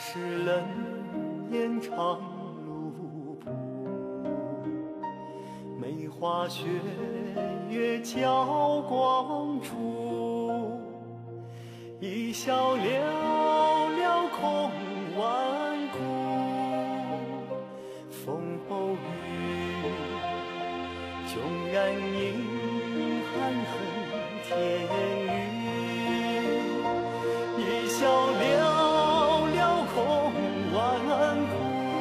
是冷烟长路铺，梅花雪月交光处，一笑寥寥空万古。风后雨，迥然影寒恨天宇，一笑寥寥空万古。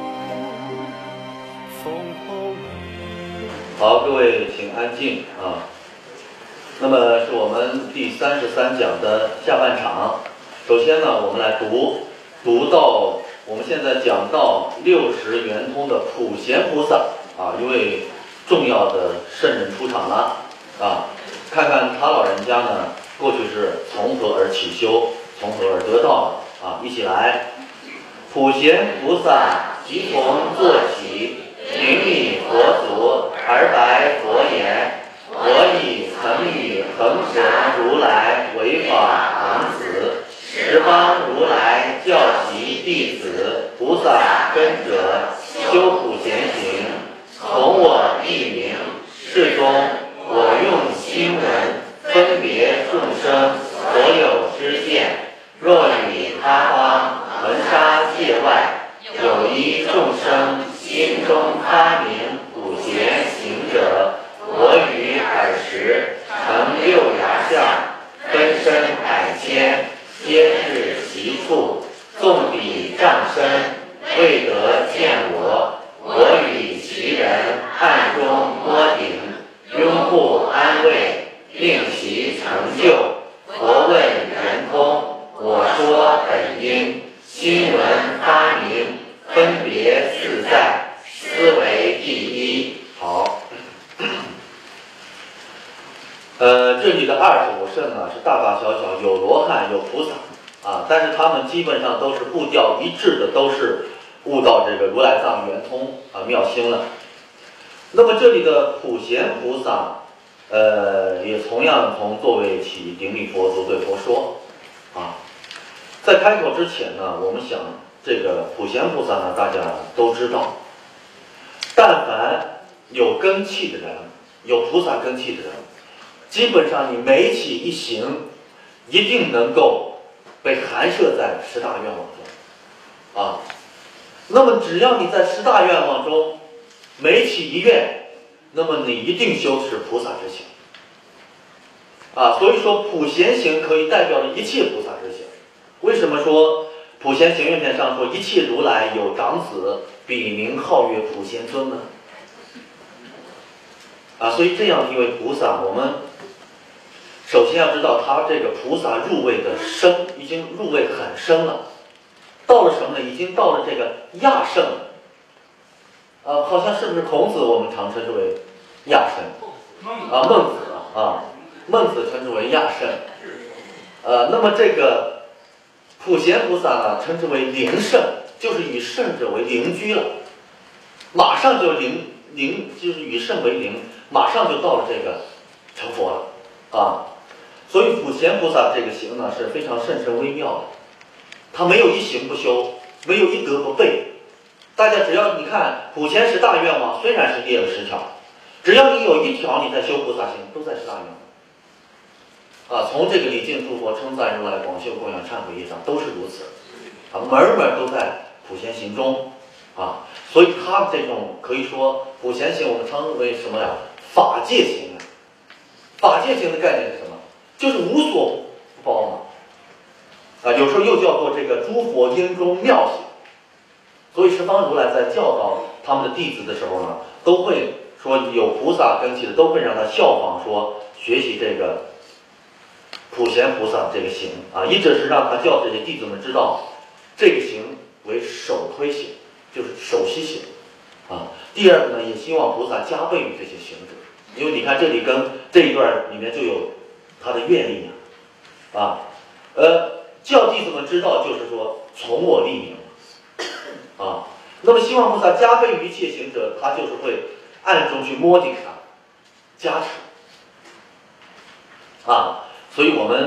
风后雨。 好，各位请安静啊。那么是我们第33讲的下半场。首先呢，我们来读到我们现在讲到60圆通的普贤菩萨啊，一位重要的圣人出场了啊。看看他老人家呢，过去是从何而起修，从何而得道的啊。一起来，普贤菩萨即从坐起，顶礼佛祖而白佛言：我已曾与恒神如来为法王子，十方如来教其弟子菩萨根者修普贤行，从我一名，是中我用心闻分别众生所有知见，若与他方恒沙界外有一众生心中发明普贤行者，我于尔时成六牙相，分身百千，皆至其处，纵彼丈身，未得见我。我与其人暗中摸顶，拥护安慰，令其成就。佛问圆通，我说本因，心闻发明，分别自在，思为第一。好。这里的25圣呢，是大大小小，有罗汉，有菩萨啊，但是他们基本上都是步调一致的，都是悟到这个如来藏圆通啊妙心了。那么这里的普贤菩萨，也同样从座位起顶礼佛祖，对佛说啊。在开口之前呢，我们想这个普贤菩萨呢，大家都知道，但凡有根器的人，有菩萨根器的人，基本上你每起一行，一定能够被含摄在10大愿望中啊。那么只要你在10大愿望中每起一愿，那么你一定修持菩萨之行啊。所以说普贤行可以代表着一切菩萨之行。为什么说普贤行愿篇上说一切如来有长子，笔名号曰普贤尊呢？啊，所以这样一位菩萨，我们首先要知道他这个菩萨入位的深，已经入位很深了。到了什么呢？已经到了这个亚圣了。好像是不是孔子我们常称之为亚圣啊？孟子啊，孟子称之为亚圣。那么这个普贤菩萨呢，称之为邻圣，就是与圣者为邻居了，马上就就是与圣为邻，马上就到了这个成佛了啊。所以普贤菩萨这个行呢是非常甚深微妙的，他没有一行不修，没有一德不备。大家只要你看普贤10大愿望，虽然是列了10条，只要你有一条你在修菩萨行，都在10大愿望啊。从这个礼敬诸佛、称赞如来、广修供养、忏悔业障，都是如此啊，门门都在普贤行中啊。所以他这种可以说普贤行，我们称为什么呀？法界行啊。法界行的概念是什么？就是无所不包嘛啊，有时候又叫做这个诸佛因中妙行。所以十方如来在教导他们的弟子的时候呢，都会说有菩萨根器的，都会让他效仿说学习这个普贤菩萨这个行啊，一直是让他教这些弟子们知道这个行为首推行，就是首席行啊。第二个呢，也希望菩萨加倍于这些行者，因为你看这里跟这一段里面就有他的愿力啊，教弟子们知道就是说从我立名啊。那么希望菩萨加倍于一切行者，他就是会暗中去摸顶他加持啊。所以我们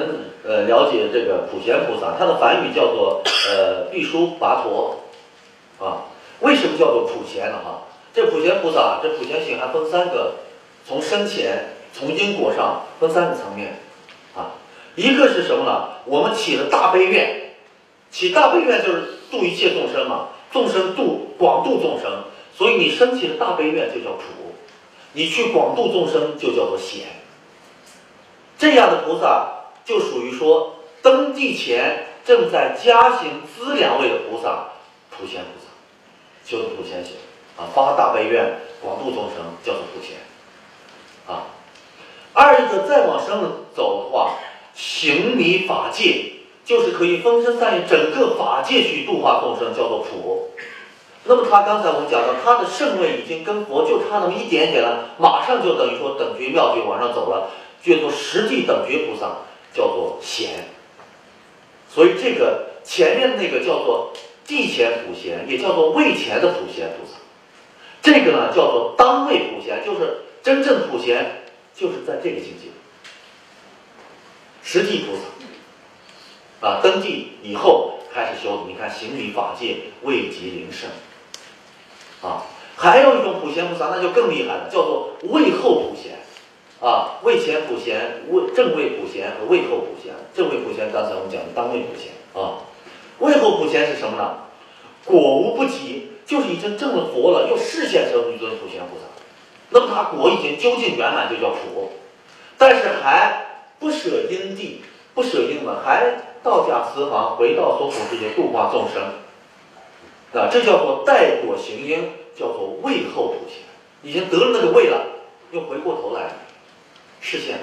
了解这个普贤菩萨，他的梵语叫做毕输跋陀啊。为什么叫做普贤呢？这普贤菩萨，这普贤行还分3个，从生前从因果上分3个层面啊。一个是什么呢？我们起了大悲愿，起大悲愿就是度一切众生嘛，众生广度众生，所以你升起的大悲愿就叫普，你去广度众生就叫做贤。这样的菩萨就属于说登地前正在加行资粮位的菩萨，普贤菩萨，修的普贤行啊，发大悲愿广度众生叫做普贤啊。二一个再往深了走的话，行弥法界，就是可以分身散于整个法界去度化众生，叫做普。那么他刚才我们讲到，他的圣位已经跟佛就差那么一点点了，马上就等于说等觉妙觉往上走了，叫做实际等觉菩萨，叫做贤。所以这个前面那个叫做地前普贤，也叫做位前的普贤菩萨。这个呢叫做当位普贤，就是真正普贤就是在这个境界，实际菩萨啊，登地以后开始修，你看行弥法界位极灵圣啊。还有一种普贤菩萨那就更厉害了，叫做位后普贤啊，位前普贤、正位普贤和位后普贤。正位普贤刚才我们讲的当位普贤啊，位后普贤是什么呢？果无不及，就是已经证了佛了，又示现成一尊普贤菩萨。那么他果已经究竟圆满，就叫普，但是还不舍因地，不舍因门，还道驾慈航，回到所处世界度化众生啊，这叫做待果行因，叫做位后普贤。已经得了那个位了，又回过头来示现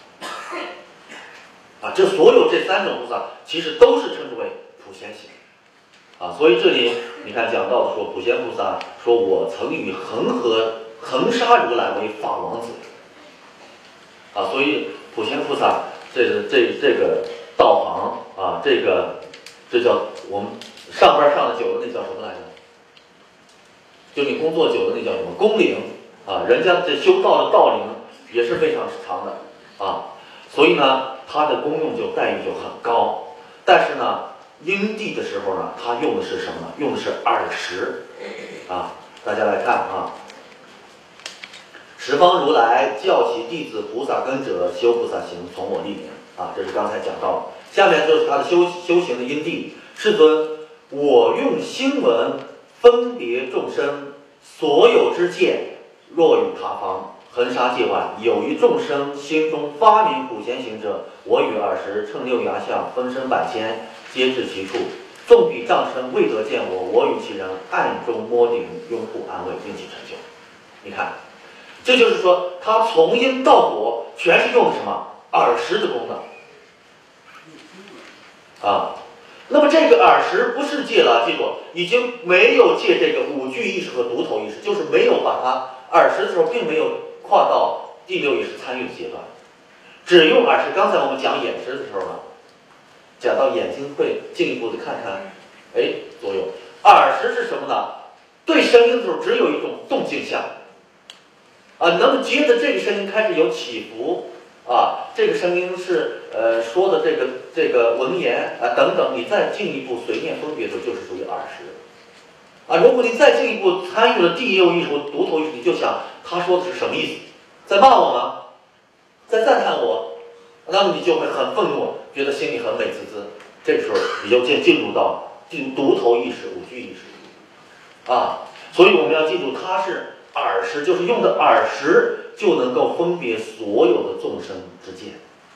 啊。这所有这3种菩萨其实都是称之为普贤行啊。所以这里你看讲到说普贤菩萨说，我曾与恒沙如来为法王子啊。所以普贤菩萨这个道行啊，这叫我们上班上的久了，那叫什么来着？就你工作久了那叫什么工龄啊？人家这修道的道龄也是非常长的啊。所以呢，它的功用就待遇就很高。但是呢，因地的时候呢，它用的是什么呢？用的是耳识啊。大家来看啊，十方如来教其弟子菩萨根者，修菩萨行，从我立名啊。这是刚才讲到，下面就是他的修行的因地。世尊，我用心闻分别众生所有之见，若与他方恒沙界外有一众生心中发明普贤行者，我与尔时乘6牙相分身百千，皆至其处。纵彼障身未得见我，我与其人暗中摸顶，拥护安慰，并其成就。你看，这就是说，他从因到果，全是用的什么耳识的功能啊。那么这个耳识不是借了，记住，已经没有借这个5具意识和独头意识，就是没有把它耳识的时候，并没有跨到第6意识参与的阶段，只用耳识。刚才我们讲眼识的时候呢，讲到眼睛会进一步的看看，作用。耳识是什么呢？对声音的时候只有一种动静相啊，那么接着这个声音开始有起伏啊，这个声音是说的这个文言啊等等，你再进一步随念分别的时候，就是属于耳识啊。如果你再进一步参与了第6意识或独头意识，你就想他说的是什么意思，在骂我吗？在赞叹我？那么你就会很愤怒，觉得心里很美滋滋。这个时候你就进入到独头意识、5具意识啊。所以我们要记住，它是耳识，就是用的耳识就能够分别所有的众生之见。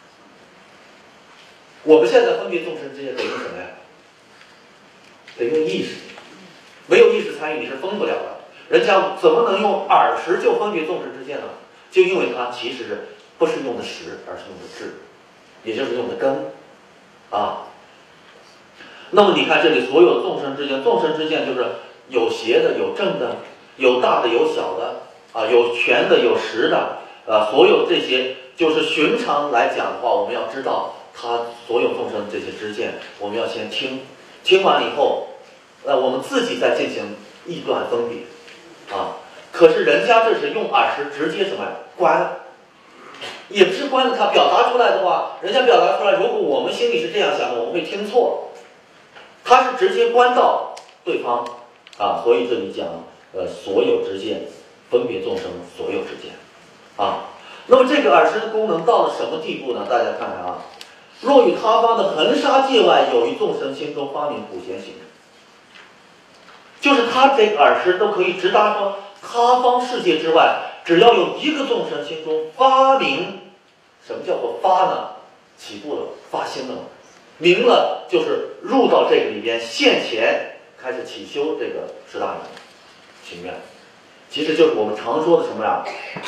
我们现在分别众生之见得用什么呀？得用意识，没有意识参与你是分不了的。人家怎么能用耳识就分别众生之见呢？就因为它其实不是用的识，而是用的智，也就是用的根啊。那么你看这里所有的众生之见，众生之见就是有邪的，有正的，有大的，有小的啊，有全的，有实的啊，所有这些就是寻常来讲的话，我们要知道他所有众生这些知见，我们要先听完以后，我们自己再进行臆断分别啊。可是人家这是用耳识直接什么呀？观也不是关着他表达出来的话，人家表达出来，如果我们心里是这样想的，我们会听错。他是直接关到对方啊，所以这里讲所有之见，分别众生所有之见啊。那么这个耳识的功能到了什么地步呢？大家看看啊，若与他方的恒沙界外有一众生心中发明普贤行，就是他这个耳识都可以直达说他方世界之外，只要有一个众生心中发明，什么叫做发呢？起步了，发心了，明了就是入到这个里边，现前开始起修这个十大行愿，其实就是我们常说的什么呀？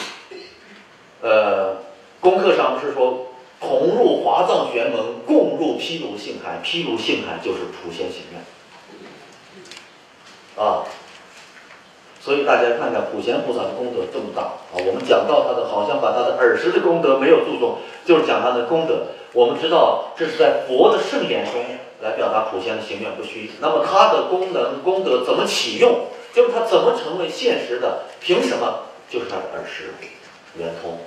功课上不是说同入华藏玄门，共入毗卢性海，毗卢性海就是普贤行愿啊。所以大家看看普贤菩萨的功德这么大啊，我们讲到他的，好像把他的耳识的功德没有注重，就是讲他的功德。我们知道这是在佛的圣言中来表达普贤的行愿不虚。那么他的功能功德怎么启用？就是他怎么成为现实的？凭什么？就是他的耳识圆通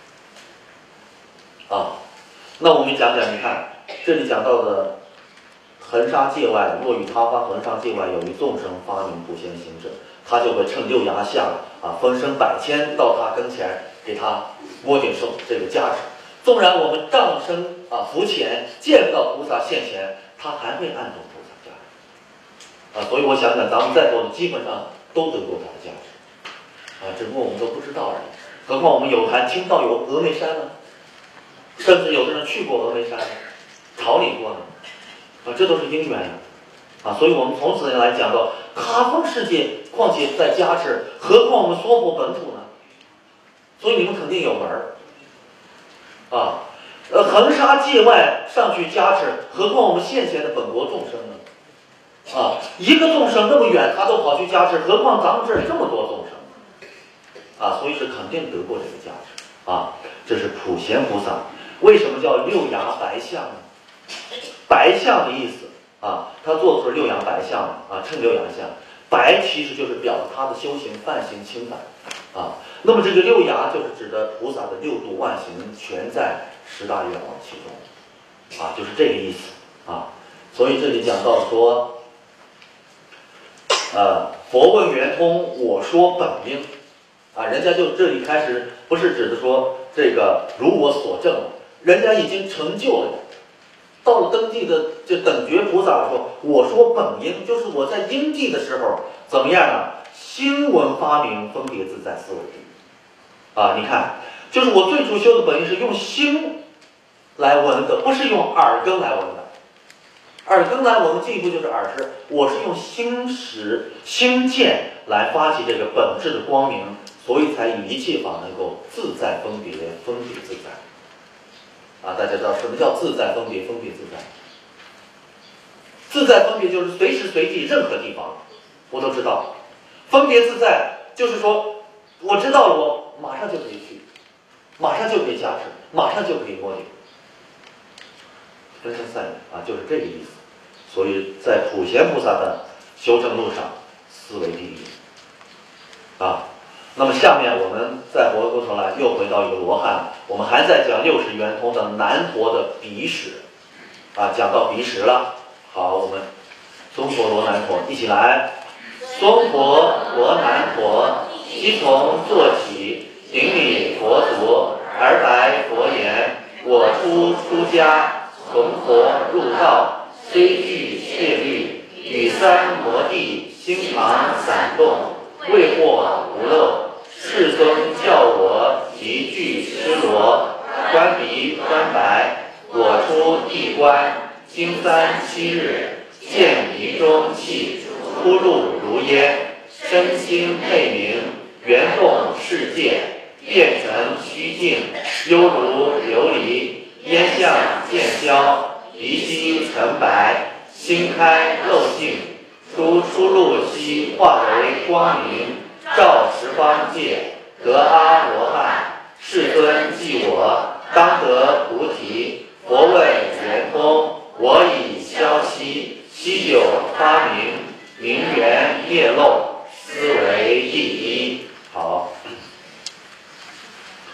啊。那我们讲讲，你看这里讲到的恒沙界外，若与他方恒沙界外有一众生发明普贤行者，他就会趁六牙相啊，分身百千到他跟前，给他摸顶受这个加持。纵然我们丈身啊浮潜，见不到菩萨现前，他还会暗中菩萨加持啊。所以我想想，咱们在座的基本上都得过他的加持啊，只不过我们都不知道而已。何况我们有还听到有峨眉山呢，甚至有的人去过峨眉山，朝礼过呢啊，这都是因缘呀啊。所以我们从此来讲到他方世界，况且在加持，何况我们娑婆本土呢？所以你们肯定有门儿啊。恒沙界外上去加持，何况我们现前的本国众生呢？啊，一个众生那么远，他都跑去加持，何况咱们这儿这么多众生啊？所以是肯定得过这个加持啊。这是普贤菩萨。为什么叫六牙白象呢？白象的意思啊，他做出了六牙白象啊，称六牙相。白其实就是表他的修行梵行清白啊。那么这个六牙就是指的菩萨的六度万行全在十大愿望其中啊，就是这个意思啊。所以这里讲到说，佛问圆通，我说本因啊，人家就这里开始不是指的说这个如我所证，人家已经成就了。到了登地的这等觉菩萨说，我说本因，就是我在因地的时候怎么样呢？心闻发明，分别自在思维啊。你看，就是我最初修的本因是用心来闻的，不是用耳根来闻的。耳根来闻进一步就是耳识，我是用心识心见来发起这个本质的光明，所以才以一切法能够自在分别，分别自在啊。大家知道什么叫自在分别，分别自在？自在分别就是随时随地任何地方我都知道，分别自在就是说我知道了，我马上就可以去，马上就可以加持，马上就可以摸顶，分身散远啊，就是这个意思。所以在普贤菩萨的修正路上，思维第一啊。那么下面我们再回过头来，又回到一个罗汉，我们还在讲60圆通的南陀的鼻识啊，讲到鼻识了。好，我们松婆罗南陀一起来。松婆罗南陀，悉从坐起，顶礼佛足，而白佛言：我出家，从佛入道，虽具戒律，与三摩地，心常散动，未获无漏。世尊教我提具施罗，观鼻观白，我出地观，经3-7日，见鼻中气出入如烟，身心配明，圆动世界，变成虚静，犹如琉璃，烟相渐消，鼻息成白，心开漏尽，出入息化为光明，照十方界，得阿罗汉。世尊记我，当得菩提。佛问圆通，我已消息，悉久发明，明圆灭漏，思为第一。好，这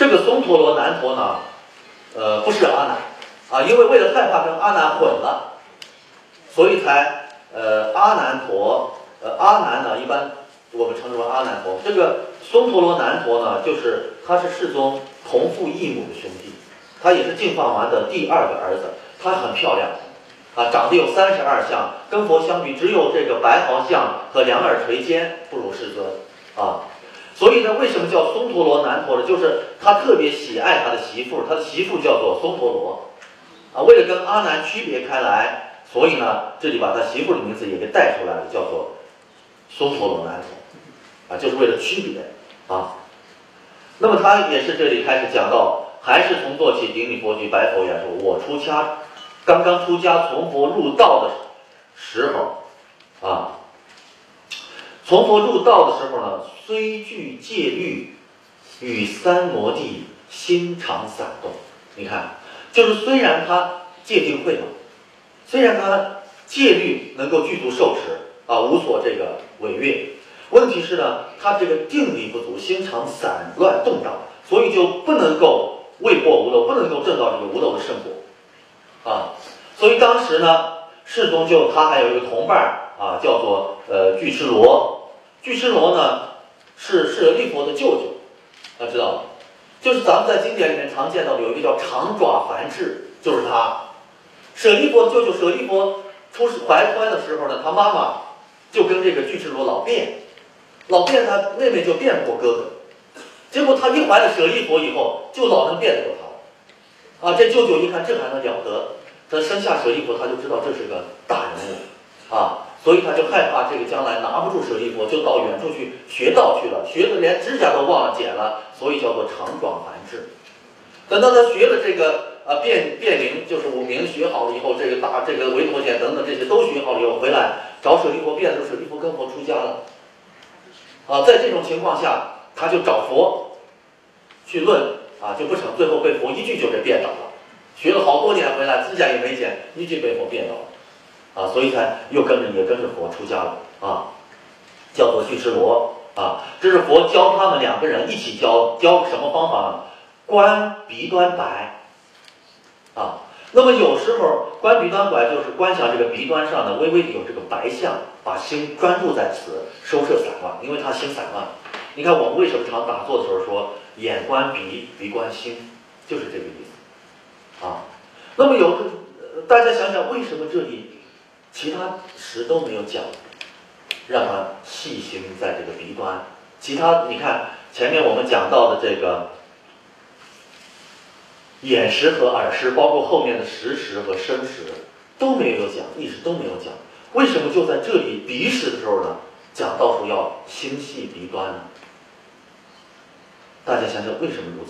这个松陀罗南陀呢，不是阿难啊，因为为了害怕跟阿难混了，所以才阿难陀，阿难呢一般我们称之为阿难陀。这个松陀罗南陀呢，就是他是世宗同父异母的兄弟，他也是净饭王的第2个儿子，他很漂亮啊，长得有32相，跟佛相比只有这个白毫相和两耳垂肩不如世尊啊。所以呢，为什么叫松陀罗南陀呢？就是他特别喜爱他的媳妇，他的媳妇叫做松陀罗啊。为了跟阿难区别开来，所以呢，这里把他媳妇的名字也给带出来了，叫做松陀罗南陀啊，就是为了区别啊。那么他也是这里开始讲到，还是从做起，顶礼佛具，白佛言说：“我出家，刚刚出家从佛入道的时候啊，从佛入道的时候呢，虽具戒律，与三摩地心常散动。你看，就是虽然他戒定慧嘛，虽然他戒律能够具足受持啊，无所这个违越，问题是呢，他这个定力不足，心常散乱动荡，所以就不能够未获无漏，不能够证到这个无漏的圣果啊。所以当时呢，世宗就他还有一个同伴啊，叫做具持罗。具持罗呢是舍利佛的舅舅，大家知道吗？就是咱们在经典里面常见到的有一个叫长爪梵志，就是他。舍利佛的舅舅，舍利佛怀胎的时候呢，他妈妈就跟这个具持罗老辩他妹妹就辩不过哥哥，结果他一怀了舍利佛以后，就老能辩得过他啊。这舅舅一看这还能了得，他生下舍利佛，他就知道这是个大人物啊，所以他就害怕这个将来拿不住舍利佛，就到远处去学道去了，学的连指甲都忘了剪了，所以叫做长爪梵志。等到他学了这个辩灵，就是五明学好了以后，这个维陀简等等这些都学好了以后，回来找舍利佛辩的时候，舍利佛跟佛出家了啊。在这种情况下，他就找佛去论啊，就不成，最后被佛一句就给辩倒了。学了好多年回来，指甲也没剪，一句被佛辩倒了啊，所以才又跟着佛出家了啊，叫做具持罗啊。这是佛教他们2个人一起教什么方法呢？观鼻端白啊。那么有时候观鼻端白就是观想这个鼻端上呢微微的有这个白相，把心专注在此，收摄散乱，因为他心散乱。你看我们为什么常打坐的时候说眼观鼻，鼻观心，就是这个意思啊。那么大家想想，为什么这里其他时都没有讲，让他细心在这个鼻端？其他你看前面我们讲到的这个眼识和耳识，包括后面的识识和身识都没有讲，意识都没有讲，为什么就在这里鼻识的时候呢，讲到说要心系鼻端呢？大家想想为什么如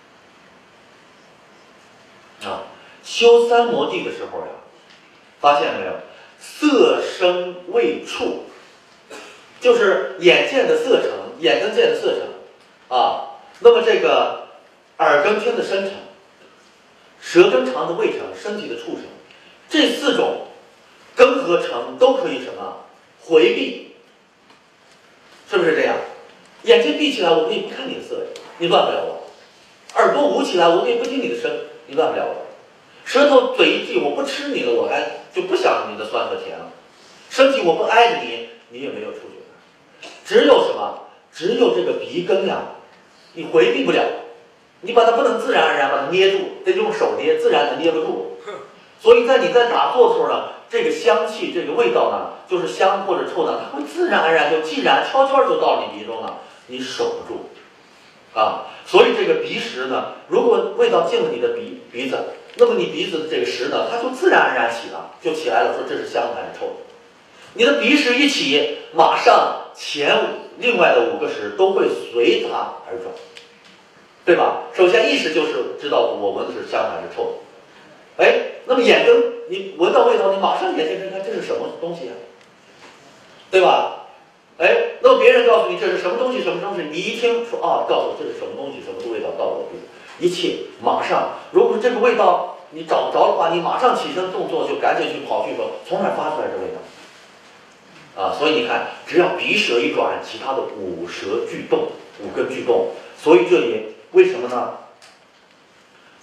此啊？修三摩地的时候呀，发现没有，色声味触，就是眼见的色尘，眼跟见的色尘啊，那么这个耳跟听的声尘，舌跟尝的味尘，身体的触尘，这4种根和尘都可以什么回避，是不是这样？眼睛闭起来，我可以不看你的色，你乱不了我；耳朵捂起来，我可以不听你的声，你乱不了我；舌头嘴一闭，我不吃你了，我还就不想你的酸和甜了；身体我不挨着你，你也没有触觉。只有什么？只有这个鼻根呀，你回避不了，你把它不能自然而然把它捏住，得用手捏，自然它捏不住。所以你在打坐的时候呢，这个香气这个味道呢，就是香或者臭呢，它会自然而然就既然悄悄就到你鼻中了，你守不住啊。所以这个鼻识呢，如果味道进了你的鼻子，那么你鼻子的这个识呢，它就自然而然起来了，说这是香还是臭的。你的鼻识一起，马上另外的5个识都会随它而转，对吧？首先意识就是知道我闻的是香还是臭的。那么眼根你闻到味道，你马上眼睛看这是什么东西啊，对吧？那么别人告诉你这是什么东西，你一听说告诉我这是什么东西，什么味道到我的鼻子，一切马上，如果这个味道你找不着的话，你马上起身动作就赶紧去跑去说从哪发出来这味道啊。所以你看，只要鼻舌一转，其他的5舌俱动，5根俱动。所以这里为什么呢？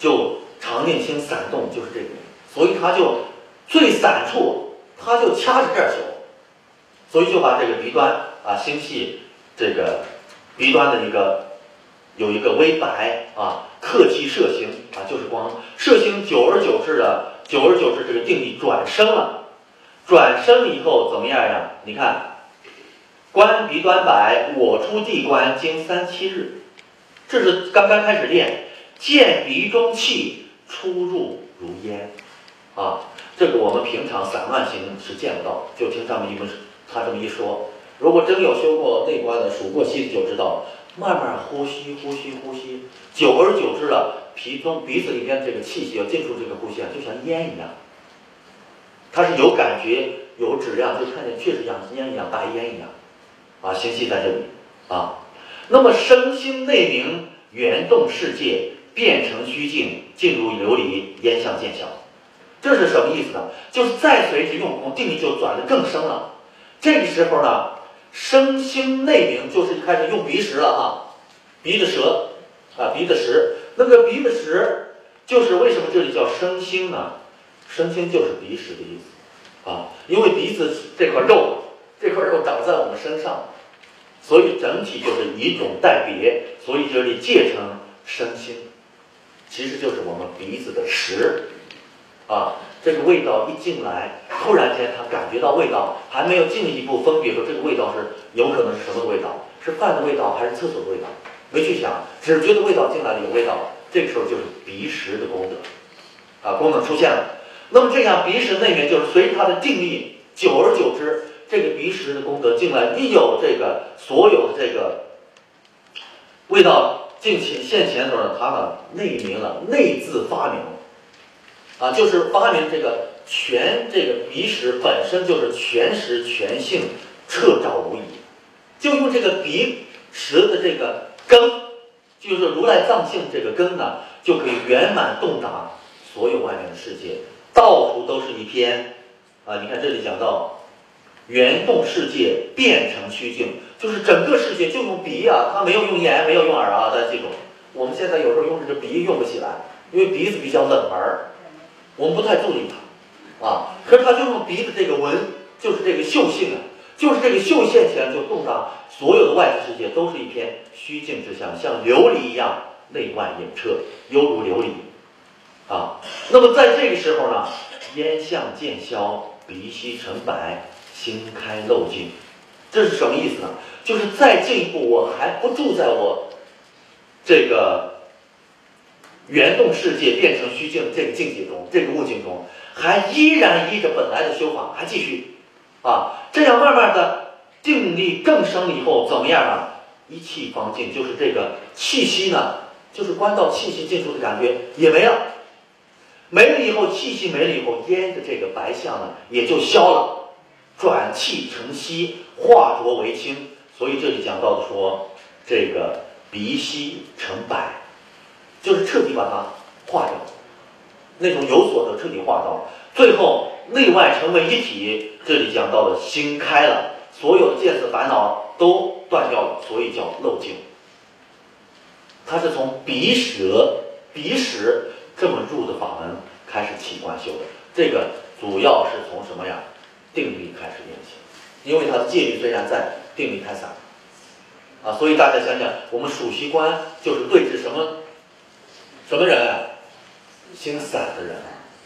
就常令心散动，就是这个，所以他就最散处，他就掐着这儿修，所以就把这个鼻端啊心系这个鼻端的有一个微白啊，克其摄行啊，就是光摄行，久而久之，这个定力转生了，转生以后怎么样呀？你看，观鼻端摆，我出地观，经3-7日，这是刚刚开始练，见鼻中气出入如烟啊，这个我们平常散乱行是见不到，就听他这么一说。如果真有修过内观的、数过息的，就知道，慢慢呼吸，久而久之了，鼻子里面这个气息要进出这个呼吸啊，就像烟一样，它是有感觉、有质量，就看见确实像烟一样，白烟一样啊，心系在这里啊。那么身心内明，圆动世界，变成虚静，进入琉璃，烟相见消。这是什么意思呢？就是再随之用功，定力就转得更深了。这个时候呢，身心内明，就是开始用鼻识了啊，鼻的舌啊，鼻的识。那个鼻的识，就是为什么这里叫身心呢？身心就是鼻识的意思啊，因为鼻子这块肉长在我们身上，所以整体就是以种代别，所以这里界成身心，其实就是我们鼻子的识啊。这个味道一进来，突然间他感觉到味道，还没有进一步分别说这个味道是有可能是什么味道，是饭的味道还是厕所的味道，没去想，只觉得味道进来了有味道，这个时候就是鼻识的功德啊，功能出现了。那么这样鼻识内面就是随着他的定力，久而久之，这个鼻识的功德进来，一有这个所有的这个味道现前头呢，他呢内明了，内自发明啊，就是发明这个鼻识本身就是全识全性，彻照无疑，就用这个鼻识的这个根，就是如来藏性这个根呢，就可以圆满洞达所有外面的世界，到处都是一片啊！你看这里讲到圆动世界，变成虚静，就是整个世界就用鼻啊，它没有用眼，没有用耳啊，大家记住，我们现在有时候用这个鼻用不起来，因为鼻子比较冷门，我们不太注意它啊。可是它就用鼻子这个闻，就是这个嗅性啊，就是这个嗅现起来就洞达所有的外在世界都是一片虚静之相，像琉璃一样内外隐彻，犹如琉璃啊。那么在这个时候呢，烟相渐消，鼻息成白，心开漏尽，这是什么意思呢？就是再进一步，我还不住在我这个圆动世界变成虚静这个境界中，这个悟境中，还依然依着本来的修法还继续啊，这样慢慢的定力更深了以后怎么样呢？一气方尽，就是这个气息呢，就是观到气息进出的感觉也没了，没了以后，气息没了以后，烟的这个白相呢也就消了，转气成息，化浊为清。所以这里讲到的说，这个鼻息成白，就是彻底把它化掉，那种有所得彻底化掉，最后内外成为一体。这里讲到的心开了，所有的见思烦恼都断掉了，所以叫漏尽。它是从鼻识这么入的法门开始起观修的，这个主要是从什么呀？定力开始练习，因为它的戒律虽然在，定力太散啊，所以大家想想，我们数息观就是对治什么人啊？心散的人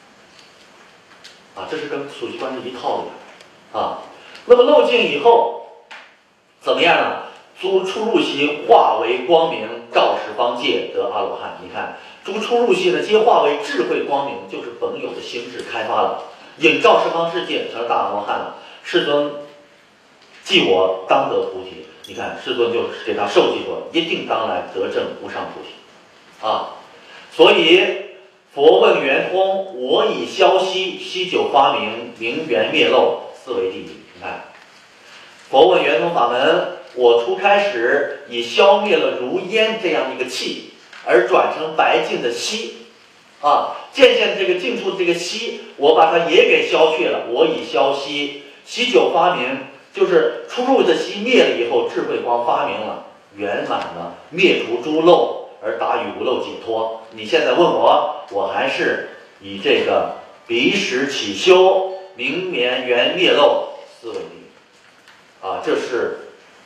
啊，这是跟数息观是一套的啊。那么漏尽以后怎么样呢？诸出入息化为光明，照十方界得阿罗汉。你看，诸出入息呢，皆化为智慧光明，就是本有的心智开发了，引照十方世界，成了大阿罗汉了。世尊记我当得菩提，你看世尊就是给他授记说，一定当来得证无上菩提啊。所以佛问圆通，我以消息，息久发明，明圆灭漏，四为第一。你看，佛问圆通法门，我初开始以消灭了如烟这样一个气，而转成白净的息啊，渐渐这个进出这个息，我把它也给消去了。我以消息，息久发明，就是出入的息灭了以后，智慧光发明了，圆满了，灭除诸漏， 而达于无漏解脱。你现在问我，我还是以这个彼时起修，明绵圆灭漏思维力啊，这是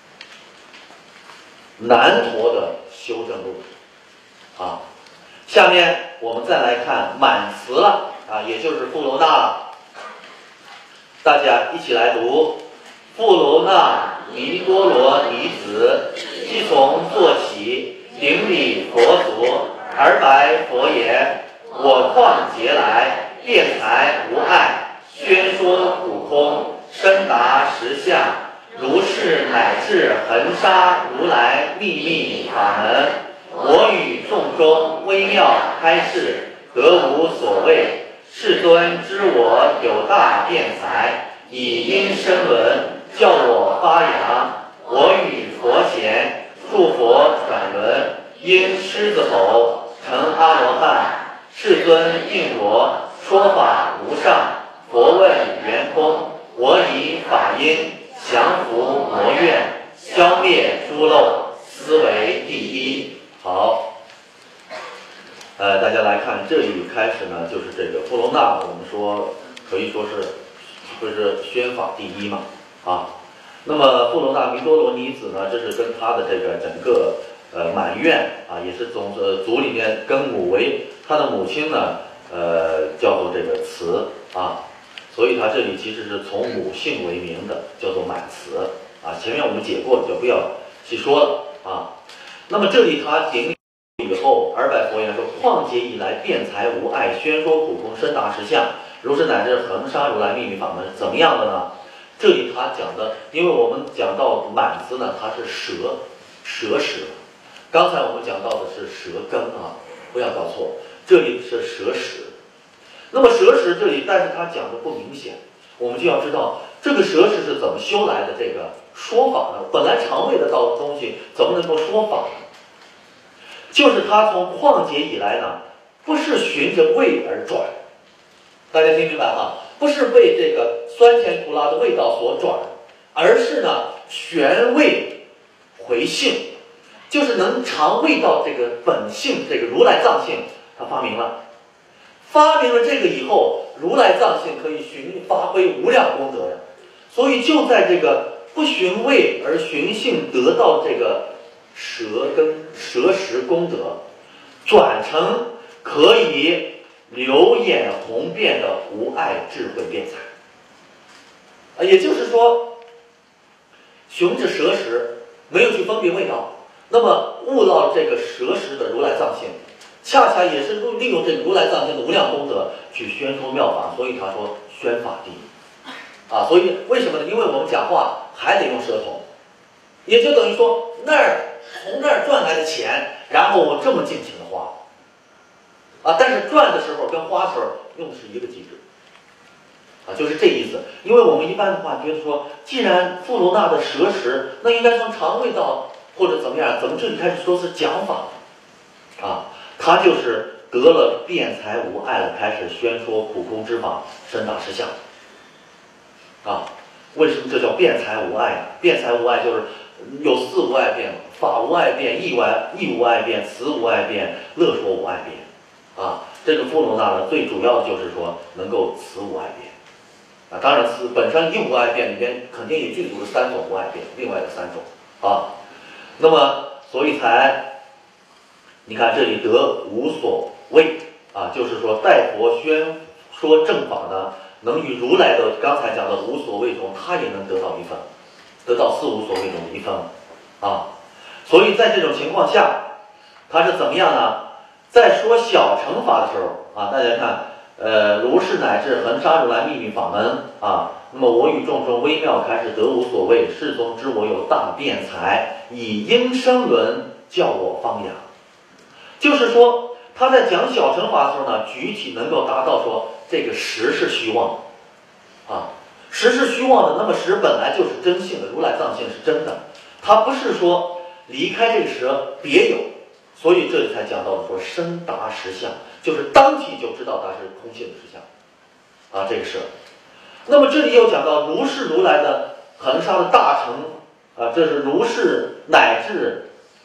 南陀的修正路啊。下面我们再来看满词了啊，也就是富罗那了。大家一起来读：富罗那弥多罗尼子，即从坐起，顶礼佛足，而白佛言：我旷劫来，辩才无碍，宣说苦空，深达实相，如是乃至恒沙如来秘密法门。我与众中微妙开示，得无所谓。世尊知我有大辩才，以因声闻，叫我发扬。我与佛贤，助佛转轮，因狮子吼，成阿罗汉。世尊应我，说法无上。佛问圆空，我以法音降伏魔怨，消灭诸漏，思为第一。好，大家来看这里开始呢，就是这个富罗那，我们说可以说是宣法第一嘛啊。那么富罗那弥多罗尼子呢，这是跟他的这个整个满愿啊，也是族里面跟母为他的母亲呢，叫做这个慈啊，所以他这里其实是从母姓为名的，叫做满慈啊。前面我们解过了，就不要细说了啊。那么这里他顶礼以后，而白佛言说：旷劫以来，辩才无碍，宣说苦空，深达实相，如是乃至恒沙如来秘密法门，怎么样的呢？这里他讲的，因为我们讲到满词呢，它是舌实，刚才我们讲到的是舌根啊，不要搞错，这里是舌实。那么舌实这里，但是他讲的不明显，我们就要知道这个舌实是怎么修来的这个说法呢？本来肠胃的东西怎么能够说法呢？就是他从旷劫以来呢，不是循着味而转，大家听明白哈？不是被这个酸甜苦辣的味道所转，而是呢旋味回性，就是能尝味道这个本性，这个如来藏性，他发明了这个以后，如来藏性可以发挥无量功德呀。所以就在这个不循味而循性得到这个舌根舌实功德，转成可以流眼红遍的无碍智慧辩才。也就是说，循着舌实没有去分别味道，那么悟到这个舌实的如来藏性，恰恰也是利用这个如来藏性的无量功德去宣说妙法，所以他说宣法第一啊。所以为什么呢？因为我们讲话还得用舌头，也就等于说从那儿赚来的钱，然后我这么尽情的花啊，但是赚的时候跟花时候用的是一个机制啊，就是这意思。因为我们一般的话觉得说，既然富罗那的舌实，那应该从肠胃道或者怎么样，怎么这里开始说是讲法啊？他就是得了辩才无碍了，开始宣说苦空之法，深达实相啊。为什么这叫辩才无碍啊？辩才无碍就是有四无碍辩：法无碍辩、义无碍辩、词无碍辩、乐说无碍辩啊。这个富罗那呢，最主要的就是说能够词无碍辩啊。当然词本身义无碍辩里边肯定也具足了3种无碍辩，另外的3种啊。那么所以才你看这里得无所谓啊，就是说待佛宣说正法呢，能与如来的刚才讲的无所谓中，他也能得到一分，得到4无所谓中的一分啊。所以在这种情况下，他是怎么样呢？在说小乘法的时候啊，大家看，如是乃至恒沙如来秘密法门啊。那么我与众中微妙开始得无所谓，世宗知我有大辩才，以因声闻叫我方扬。就是说他在讲小乘法的时候呢，具体能够达到说这个实是虚妄啊，实是虚妄的，那么实本来就是真性的，如来藏性是真的，它不是说离开这个实别有，所以这里才讲到了说深达实相，就是当体就知道它是空性的实相啊，这个是。那么这里又讲到如是如来的恒沙的大乘啊，这是如是乃至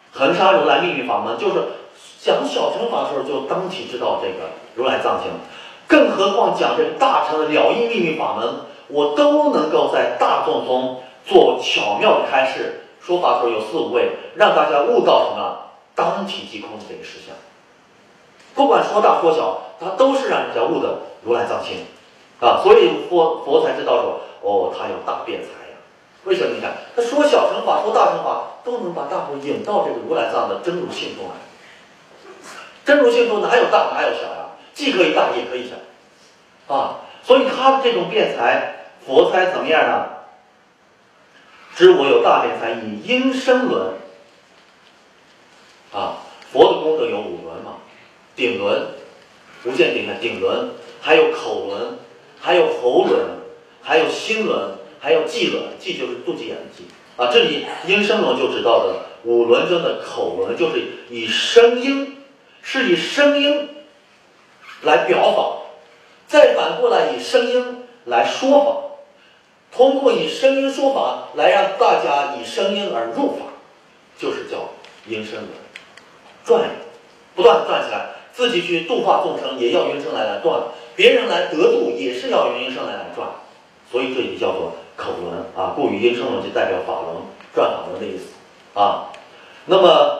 恒沙如来秘密法门，就是讲小乘法的时候就当体知道这个如来藏性，更何况讲这个大乘的了义秘密法门，我都能够在大众中做巧妙的开示，说法的时候有四五位，让大家悟到什么当体即空的这个实相。不管说大说小，它都是让人家悟的如来藏性啊，所以佛才知道说，哦，他有大辩才呀。为什么？你看他说小乘法，说大乘法，都能把大伙引到这个如来藏的真如性中来。真如性中哪有大哪有小呀？既可以大也可以小啊。所以他的这种辩才，佛才怎么样呢？知我有大辩才，以因声轮啊。佛的功德有五轮嘛，顶轮、无间顶的顶轮，还有口轮，还有喉轮，还有心轮，还有际轮。际就是肚脐眼的际啊。这里音声轮就知道的五轮中的口轮，就是以声音，是以声音来表法，再反过来以声音来说法，通过以声音说法来让大家以声音而入法，就是叫音声轮。转，不断的转起来，自己去度化众生也要音声来转，别人来得度也是要用音声来转，所以这里叫做口轮啊，故于音声轮就代表法轮，转法轮的意思啊。那么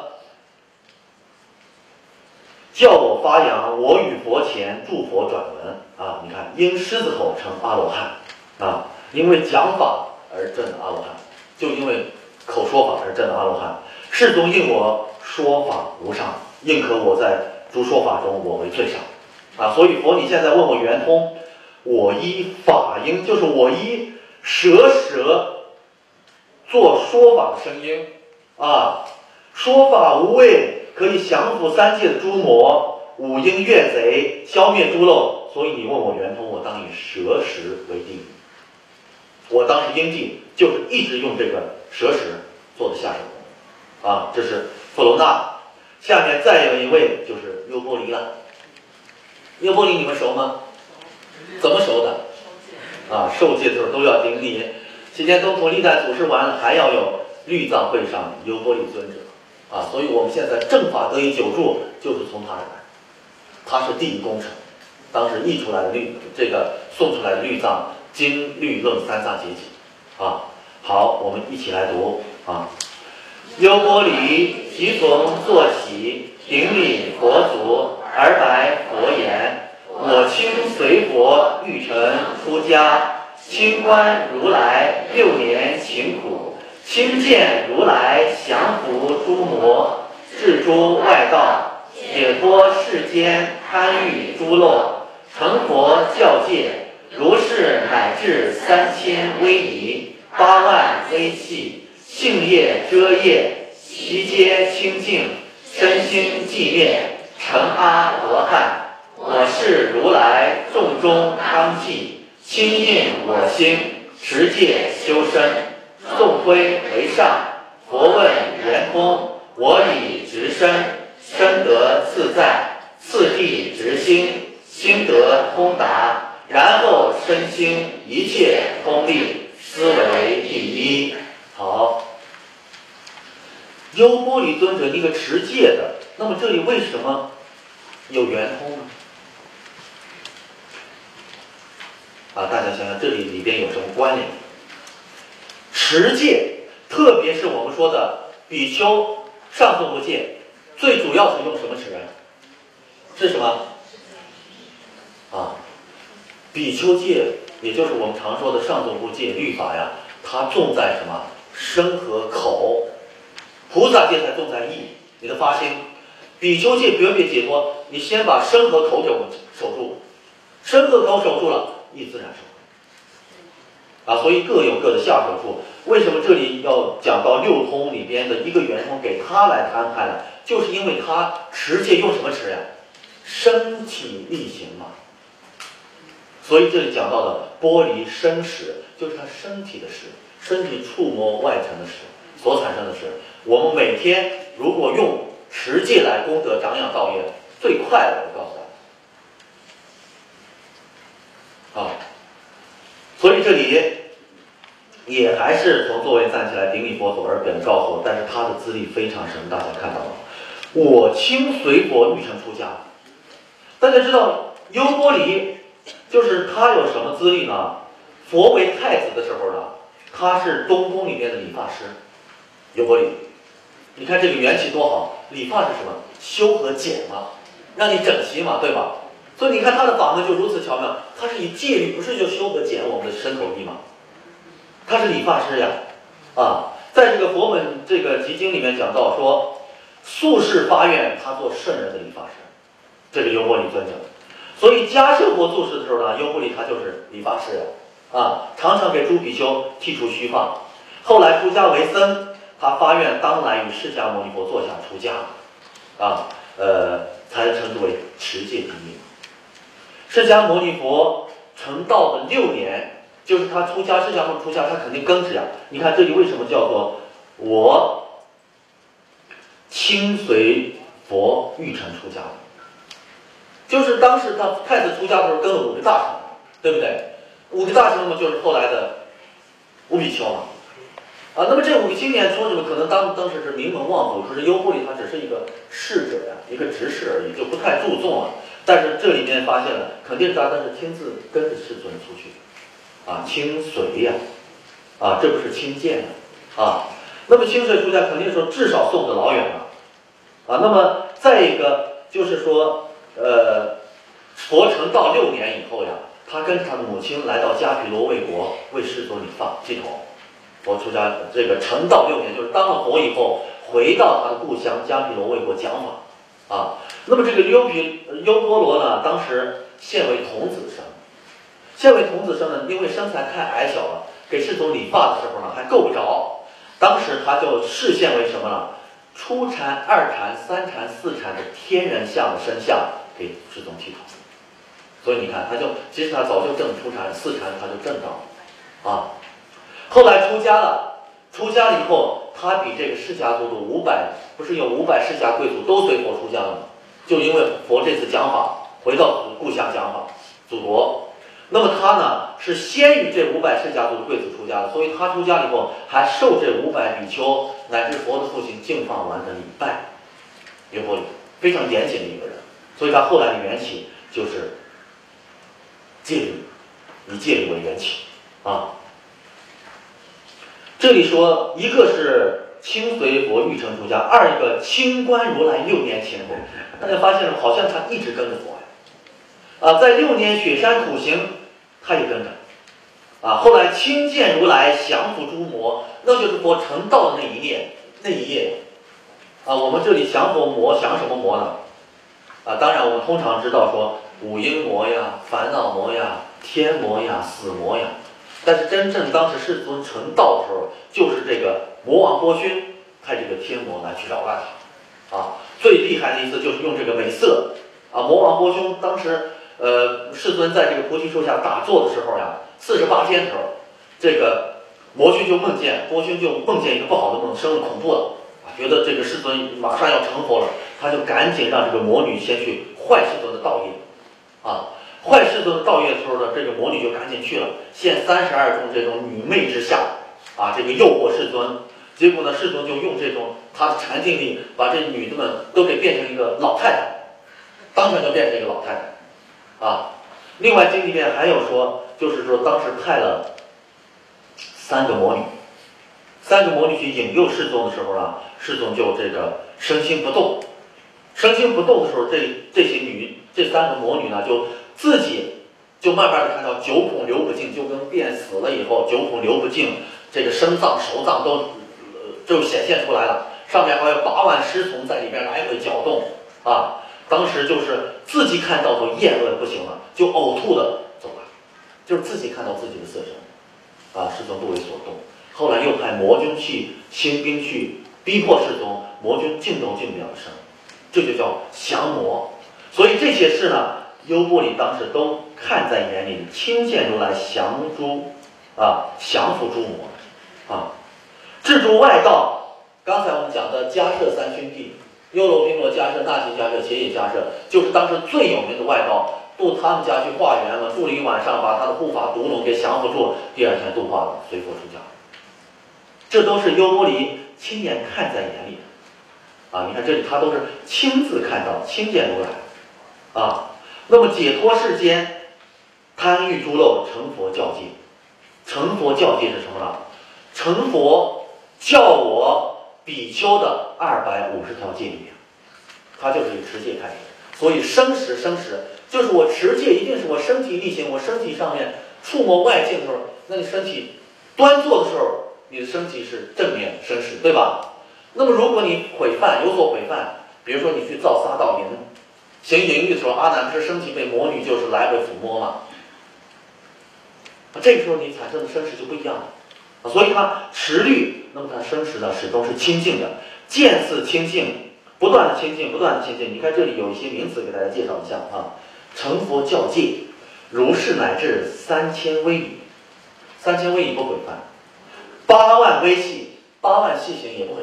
叫我发扬，我与佛前助佛转轮啊！你看，因狮子口成阿罗汉啊，因为讲法而证阿罗汉，就因为口说法而证阿罗汉。世宗应我说法无上，应可我在诸说法中我为最上啊！所以佛你现在问我圆通，我依法音，就是我依舌做说法的声音啊，说法无畏，可以降伏三界的诸魔，五阴越贼，消灭诸漏。所以你问我圆通，我当以舌识为定。我当时因地就是一直用这个舌识做的下手功啊。这是富楼那。下面再有一位就是优波离了。优波离你们熟吗？怎么熟的？啊，受戒的时候都要顶礼。齐天东土历代祖师完了，还要有律藏会上优波离尊者啊，所以我们现在正法得以久住，就是从他而来。他是第一功臣，当时译出来的送出来的律藏经律论三藏结集啊。好，我们一起来读啊。优波离即从坐起，顶礼佛足，而白佛言：我亲随佛欲成出家，亲观如来6年勤苦，亲见如来降伏诸魔，治诸外道，解脱世间贪欲诸漏，成佛教界，如是乃至3000威仪，8万威器，性业遮业，悉皆清净，身心寂灭，成阿罗汉。我是如来众中当记，亲印我心，持戒修身，纵推为上。佛问圆通，我以直身，身得自在，次第直心，心得通达，然后身心一切通力，思维第一。好，优波离尊者一个持戒的，那么这里为什么有圆通呢？啊，大家想想这里边有什么关联？持戒，特别是我们说的比丘上座部戒，最主要是用什么持？是什么？啊，比丘戒，也就是我们常说的上座部戒律法呀，它重在什么？身和口。菩萨戒才重在意，你的发心。比丘戒别解脱，你先把身和口守住，身和口守住了，意自然守啊。所以各有各的下手处。为什么这里要讲到6通里边的一个圆通给他来摊开了？就是因为他持戒用什么持呀？身体力行嘛。所以这里讲到的波离身识，就是他身体的识，身体触摸外层的识所产生的识。我们每天如果用持戒来功德长养道业，最快的，我告诉大家。啊，所以这里也还是从座位站起来顶礼佛祖，而本告佛，但是他的资历非常深，大家看到了，我亲随佛欲成出家。大家知道优波离就是他有什么资历呢？佛为太子的时候呢，他是东宫里面的理发师，优波离。你看这个缘起多好，理发是什么？修和剪嘛，让你整齐嘛，对吧？所以你看他的法门就如此巧妙，他是以戒律，不是就修和剪我们的身口意嘛，他是理发师呀，在这个佛本这个集经里面讲到说，宿世发愿他做圣人的理发师，这个优波离尊者。所以迦叶佛住世的时候呢，优波离他就是理发师呀，常常给诸比丘剃除须发。后来出家为僧，他发愿当来与释迦牟尼佛坐下出家，才称之为持戒第一。释迦牟尼佛成道的6年，就是他出家，释迦牟尼出家，他肯定根植呀。你看这里为什么叫做我亲随佛欲成出家？就是当时他太子出家的时候跟了5个大臣，对不对？5个大臣嘛，就是后来的五比丘嘛。那么这5个青年说什么？可能当时是名门望族，说是优波离他只是一个侍者呀，一个执事而已，就不太注重了。但是这里面发现了，肯定是他，但是亲自跟着世尊出去，亲随呀，这不是亲见那么亲随出家，肯定说至少送得老远了，那么再一个就是说，佛成道6年以后呀，他跟他的母亲来到迦毗罗卫国为世尊理发剃头。佛出家这个成道6年，就是当了佛以后，回到他的故乡迦毗罗卫国讲法那么这个优波罗呢，当时现为童子生。现为童子生呢，因为身材太矮小了，给世尊理发的时候呢还够不着。当时他就示现为什么呢？初禅、2禅、3禅、4禅的天人相的身相给世尊剃头。所以你看，其实他早就证初禅，4禅他就证到了后来出家了，出家了以后，他比这个释迦族的不是有500释迦贵族都随佛出家了吗？就因为佛这次讲法，回到故乡讲法，祖国。那么他呢是先于这500释迦族的贵族出家的，所以他出家以后还受这500比丘乃至佛的父亲净放完的礼拜。优波离非常严谨的一个人，所以他后来的缘起就是戒律，以戒律为缘起这里说，一个是亲随佛欲成出家，二一个清观如来6年前后。大家发现了，好像他一直跟着佛在6年雪山苦行，他也跟着后来亲见如来降伏诸魔，那就是佛成道的那一夜我们这里降佛魔，降什么魔呢？当然我们通常知道说五阴魔呀、烦恼魔呀、天魔呀、死魔呀。但是真正当时世尊成道的时候，就是这个魔王波旬派这个天魔来去扰乱他最厉害的一次就是用这个美色魔王波旬当时世尊在这个菩提树下打坐的时候呀，48天的时候，这个波旬就梦见一个不好的梦，生了恐怖了觉得这个世尊马上要成佛了，他就赶紧让这个魔女先去坏世尊的道业坏世尊的道业的时候呢，这个魔女就赶紧去了，现32种这种女魅之下这个诱惑世尊。结果呢，世尊就用这种他的禅定力，把这女的们都给变成一个老太太，当场就变成一个老太太另外经里面还有说，就是说当时派了3个魔女去引诱世尊的时候呢，世尊就这个身心不动的时候，这3个魔女呢就自己就慢慢的看到9孔流不尽，就跟变死了以后9孔流不尽，这个身脏手脏都就显现出来了，上面还有8万尸从在里面来回搅动当时就是自己看到都厌恶不行了，就呕吐的走了，就是自己看到自己的色身世尊不为所动。后来又派魔君去兴兵去逼迫世尊，魔君进都进不了身，这就叫降魔。所以这些事呢，优波离当时都看在眼里，亲见如来降伏诸魔制诸外道。刚才我们讲的迦摄3兄弟，优楼频罗迦摄、那提迦摄、伽耶迦摄，就是当时最有名的外道，渡他们家去化缘了，住了1晚上，把他的护法毒龙给降服住，第2天度化了，随佛出家。 这都是优摩离亲眼看在眼里的。你看这里他都是亲自看到、亲见如来。那么解脱世间，贪欲诸漏，成佛教界。成佛教界是什么呢？成佛教我比丘的250条戒里面，它就是以持戒开始。所以生时就是我持戒，一定是我身体力行，我身体上面触摸外境的时候，那你身体端坐的时候，你的身体是正面生时，对吧？那么如果你有所毁犯，比如说你去造撒盗淫，行淫欲的时候，阿难不是身体被魔女就是来回抚摸吗？这个时候你产生的生时就不一样了。所以它持律，那么它生时呢始终是清净的，渐次清净，不断的清净，不断的清净。你看这里有一些名词给大家介绍一下成佛教界，如是乃至3000威仪，3000威仪不毁犯，8万微细，8万细行也不毁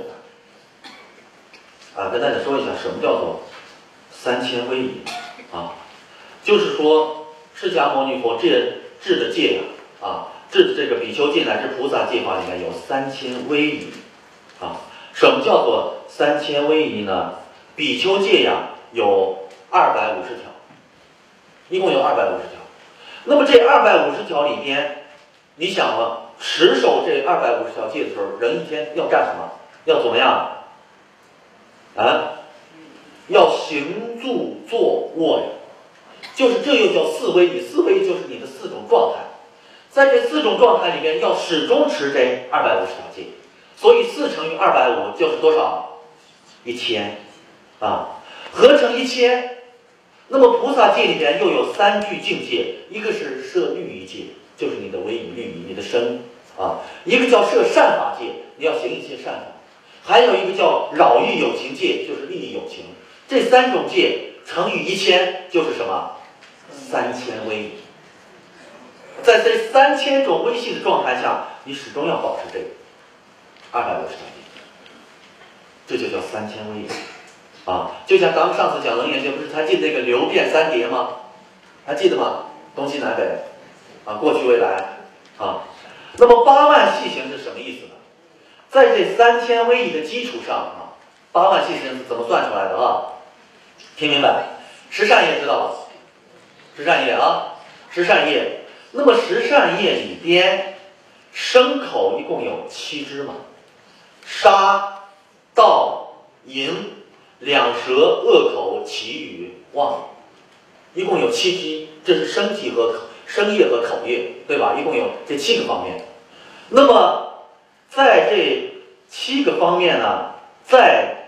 犯。跟大家说一下什么叫做3000威仪就是说释迦牟尼佛制的戒制的这个比丘戒乃至菩萨戒法里面有3000威仪什么叫做3000威仪呢？比丘戒有250条，一共有250条。那么这250条里边，你想吧，持守这250条戒的时候，人一天要干什么？要怎么样？要行住坐卧呀，就是这又叫4威仪。4威仪就是你的4种状态，在这4种状态里边，要始终持这250条戒。所以4乘以250就是多少？1000合成1000。那么菩萨戒里边又有3句境界，一个是摄律仪戒，就是你的威仪律仪，你的身一个叫摄善法戒，你要行一切善法，还有一个叫扰欲有情戒，就是利益有情。这3种戒乘以1000就是什么？3000威仪。在这3000种微细的状态下，你始终要保持这250条戒，这就叫3000威仪就像咱们上次讲楞严经，不是还记得那个流变3叠吗？还记得吗？东西南北过去未来那么8万细行是什么意思呢？在这3000威仪的基础上8万细行是怎么算出来的听明白？十善业知道吧？十善业十善业。那么十善业里边，牲口一共有7只嘛，杀、盗、淫、两舌、恶口、绮语、妄，一共有7支，这是身体和身业和口业，对吧？一共有这7个方面。那么在这7个方面呢，在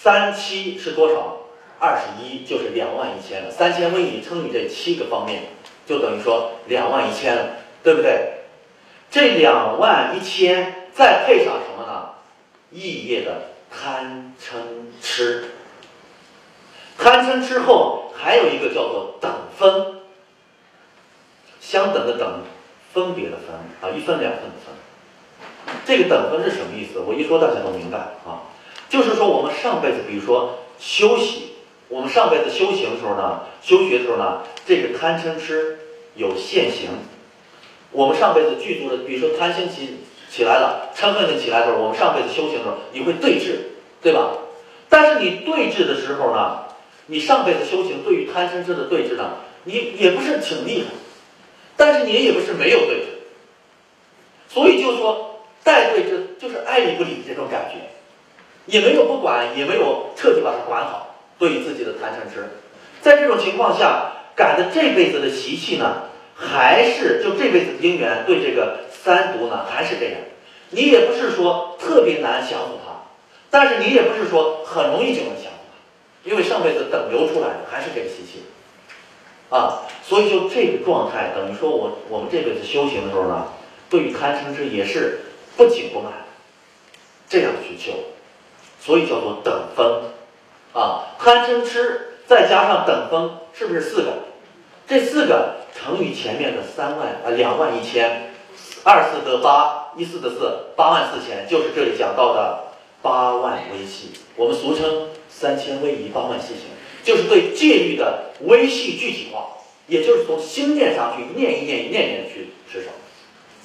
37是多少？21，就是21000了。3000威仪乘以这7个方面，就等于说21000了，对不对？这21000再配上什么呢？意业的贪嗔痴。贪嗔痴后还有一个叫做等分，相等的等，分别的分一分两分的分。这个等分是什么意思？我一说大家都明白就是说我们上辈子，比如说修习，我们上辈子修行的时候呢，修学的时候呢，这个贪嗔痴有现行。我们上辈子具足的，比如说贪心起来了，嗔恨心起来的时候，我们上辈子修行的时候，你会对峙，对吧？但是你对峙的时候呢，你上辈子修行对于贪嗔痴的对峙呢，你也不是挺厉害，但是你也不是没有对峙，所以就是说带对峙就是爱理不理的这种感觉，也没有不管，也没有彻底把它管好，对于自己的贪嗔痴。在这种情况下，感的这辈子的习气呢，还是就这辈子的因缘对这个三毒呢，还是这样。你也不是说特别难降服它，但是你也不是说很容易就能降服它，因为上辈子等流出来的还是这个习气所以就这个状态，等于说我们这辈子修行的时候呢，对于贪嗔痴也是不紧不慢这样去修，所以叫做等分贪嗔痴再加上等分，是不是4个？这4个乘以前面的21000，24得8，14得4，84000，就是这里讲到的8万微细，我们俗称3000威仪8万细行，就是对戒律的微细具体化，也就是从心念上去念一念去持守。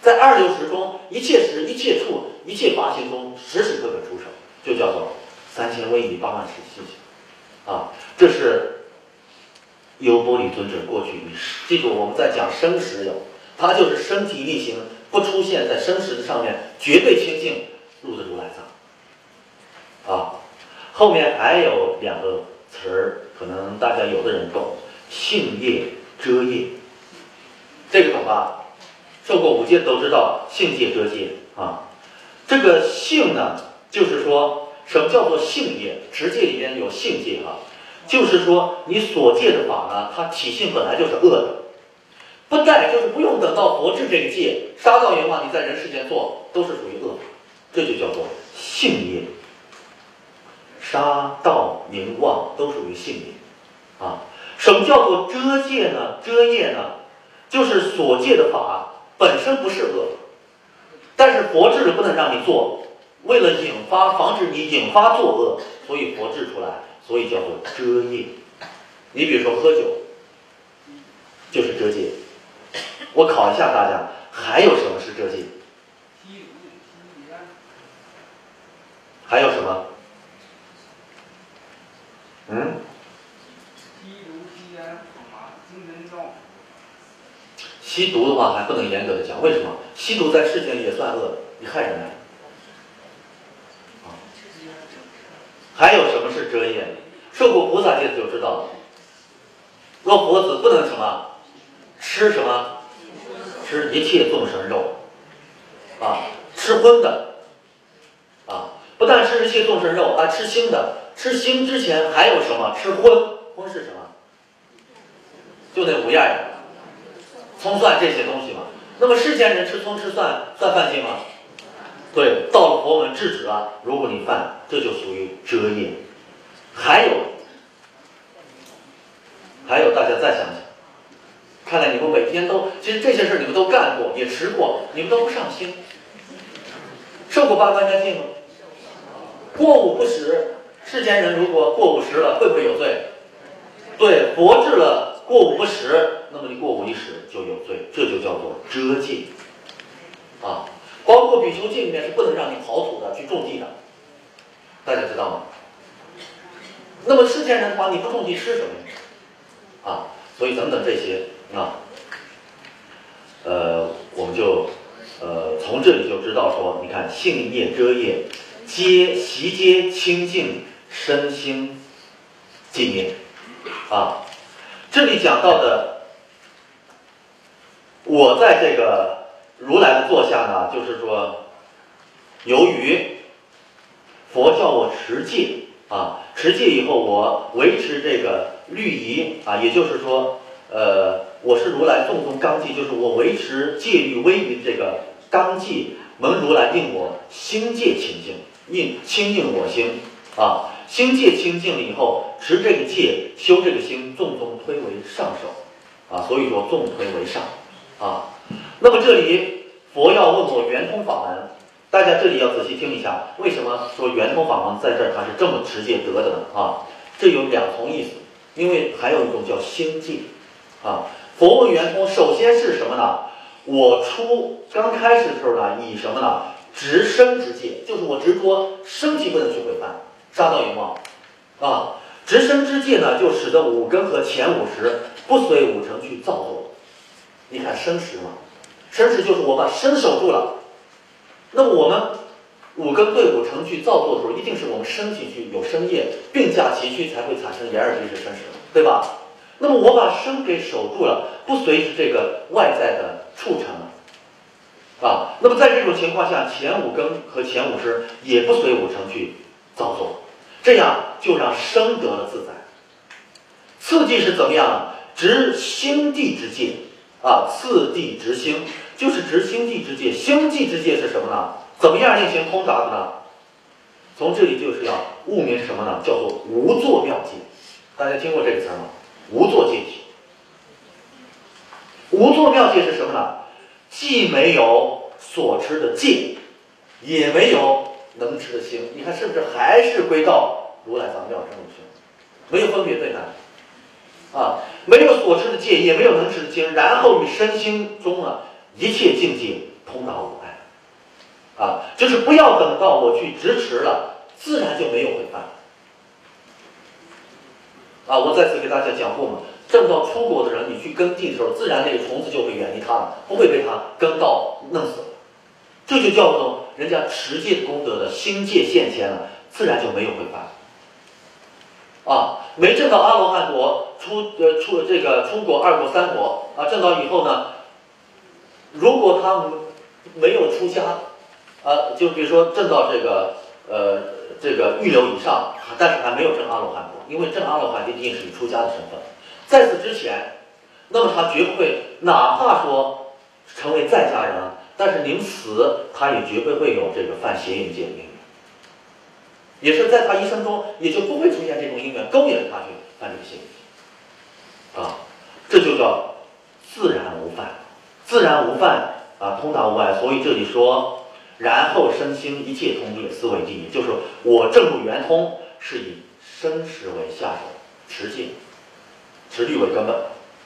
在二流时中，一切时、一切处、一切发行中，时时刻刻出手，就叫做3000威仪8万使细行啊。这是优波离尊者过去于世。记住，我们在讲生实有，他就是身体力行，不出现在生实的上面，绝对清净，入的如来藏啊。后面还有2个词儿，可能大家有的人懂，性业、遮业，这个懂吧？受过5戒都知道性戒、遮戒啊。这个性呢，就是说什么叫做性业？持戒里面有性戒啊，就是说你所戒的法呢，它体性本来就是恶的，不带就是不用等到佛制这个戒，杀盗淫妄你在人世间做都是属于恶法，这就叫做性业。杀盗淫妄都属于性业啊。什么叫做遮戒呢？遮业呢，就是所戒的法本身不是恶，但是佛制不能让你做，为了防止你引发作恶，所以佛制出来，所以叫做遮业。你比如说喝酒，就是遮戒。我考一下大家，还有什么是遮戒？还有什么？吸毒的话还不能严格的讲，为什么？吸毒在世间也算恶的，你害人呀。还有什么是遮业？受过菩萨戒的就知道了。若佛子不能什么吃什么，吃一切众生肉啊，吃荤的啊，不但吃一切众生肉啊，吃腥的。吃腥之前还有什么？吃荤，荤是什么？就那5样，葱蒜这些东西嘛。那么世间人吃葱吃蒜算犯戒吗？对，到了佛门制止了，如果你犯，这就属于遮业。还有，大家再想想，看来你们每天都，其实这些事你们都干过，也吃过，你们都不上心。受过8关斋戒吗？过午不食，世间人如果过午食了，会不会有罪？对，佛制了过午不食，那么你过午一食就有罪，这就叫做遮戒啊。包括比丘戒里面是不能让你刨土的，去种地的，大家知道吗？那么世间人的话，你不种地吃什么啊？所以等等这些啊，我们就从这里就知道说，你看性业、遮业，习皆清净，身心寂灭啊。这里讲到的，我在这个如来的座下呢，就是说，由于佛叫我持戒啊，持戒以后我维持这个律仪啊，也就是说，我是如来纵中纲纪，就是我维持戒律威仪这个纲纪，蒙如来令我心戒清净，清净我心啊，心戒清净了以后，持这个戒，修这个心，纵中推为上首啊，所以说纵推为上啊。那么这里佛要问我圆通法门，大家这里要仔细听一下，为什么说圆通法门在这儿它是这么直接得的呢？啊，这有2重意思，因为还有一种叫心戒啊。佛问圆通，首先是什么呢？我刚开始的时候呢，以什么呢？执身之戒，就是我执着身体不能去毁犯，杀盗淫妄啊。执身之戒呢，就使得5根和前5识不随5尘去造作。你看身识嘛，身识就是我把身守住了。那么我们5根对5尘去造作的时候，一定是我们身体去有身业，并驾齐驱才会产生眼耳鼻舌身识，对吧？那么我把身给守住了，不随着这个外在的触尘了啊。那么在这种情况下，前5根和前5识也不随5尘去造作，这样就让身得了自在。次第是怎么样呢？执心地之戒啊，次第执心，就是执心地之戒。心地之戒是什么呢？怎么样令行通达的呢？从这里就是要悟明什么呢？叫做无作妙戒。大家听过这个词吗？无作戒体。无作妙戒是什么呢？既没有所持的戒，也没有能持的心。你看是不是还是归到如来藏妙真如心？没有分别对待啊，没有所持的戒，也没有能持的心，然后你身心中啊一切境界通达无碍。就是不要等到我去执持了，自然就没有会犯。我再次给大家讲过嘛，正道出果的人，你去耕地的时候，自然那个虫子就会远离他了，不会被他耕到弄死了。这就叫做人家持戒功德的心界现前了，自然就没有会犯。没证到阿罗汉果，出果二果三果证到以后呢，如果他没有出家，就比如说证到这个预流以上，但是还没有证阿罗汉果，因为证阿罗汉一定是以出家的身份。在此之前，那么他绝不会，哪怕说成为在家人，但是临死他也绝不会有这个犯邪淫戒的因缘，也是在他一生中也就不会出现这种因缘勾引着他去犯这个邪淫戒。这就叫自然无犯，自然无犯通达无碍。所以这里说，然后身心一切通力，斯为第一，就是我证入圆通是以身识为下手，持戒持律为根本。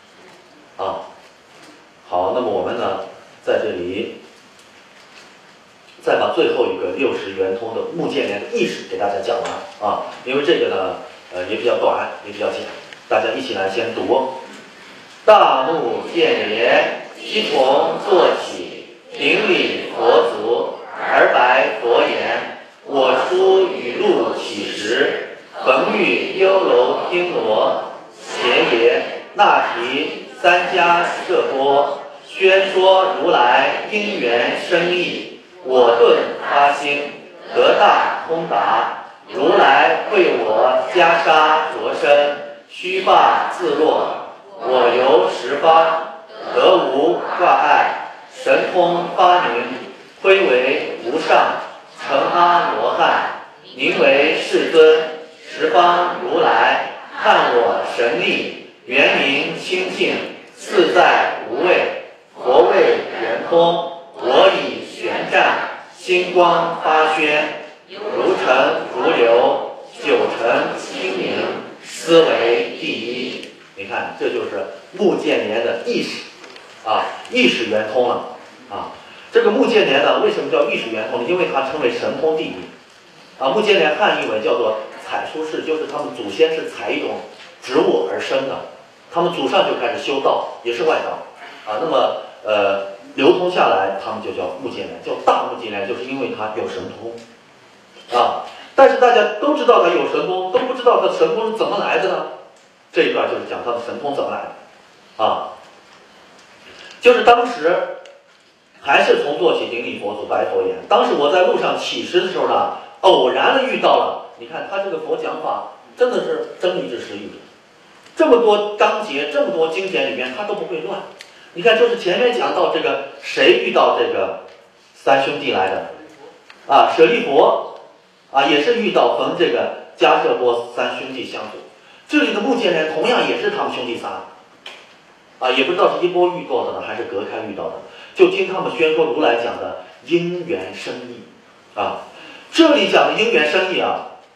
好，那么我们呢在这里再把最后一个60圆通的目犍连的意识给大家讲完因为这个呢也比较短，也比较简，大家一起来先读。大目犍连，即从坐起，顶礼佛足，而白佛言：我出与路起时，逢遇优楼听罗，邪也那提三迦摄波，宣说如来因缘深义，我顿发心，得大通达。如来会我袈裟着身，须发自落，我游十方，得无挂碍，神通发明，挥为无上，成阿罗汉，名为世尊。十方如来看我神力，圆明清净，自在无畏，佛谓圆通，我以玄湛，星光发宣，如尘如流，九尘清明，斯为第一。你看，这就是目犍连的意识意识圆通了这个目犍连呢，为什么叫意识圆通呢？因为它称为神通第一目犍连汉译文叫做采出世，就是他们祖先是采一种植物而生的，他们祖上就开始修道，也是外道那么流通下来，他们就叫目犍连，叫大目犍连，就是因为他有神通但是大家都知道他有神通，都不知道他神通是怎么来的呢？这一段就是讲他的神通怎么来的就是当时还是从坐起顶礼佛祖白佛言。当时我在路上起时的时候呢，偶然的遇到了，你看他这个佛讲法真的是真理之实义，这么多章节，这么多经典里面他都不会乱。你看，就是前面讲到这个谁遇到这个三兄弟来的舍利佛也是遇到逢这个迦摄波三兄弟相组。这里的目犍连同样也是他们兄弟仨也不知道是一波遇到的呢，还是隔开遇到的。就听他们宣说如来讲的因缘深义这里讲的因缘深义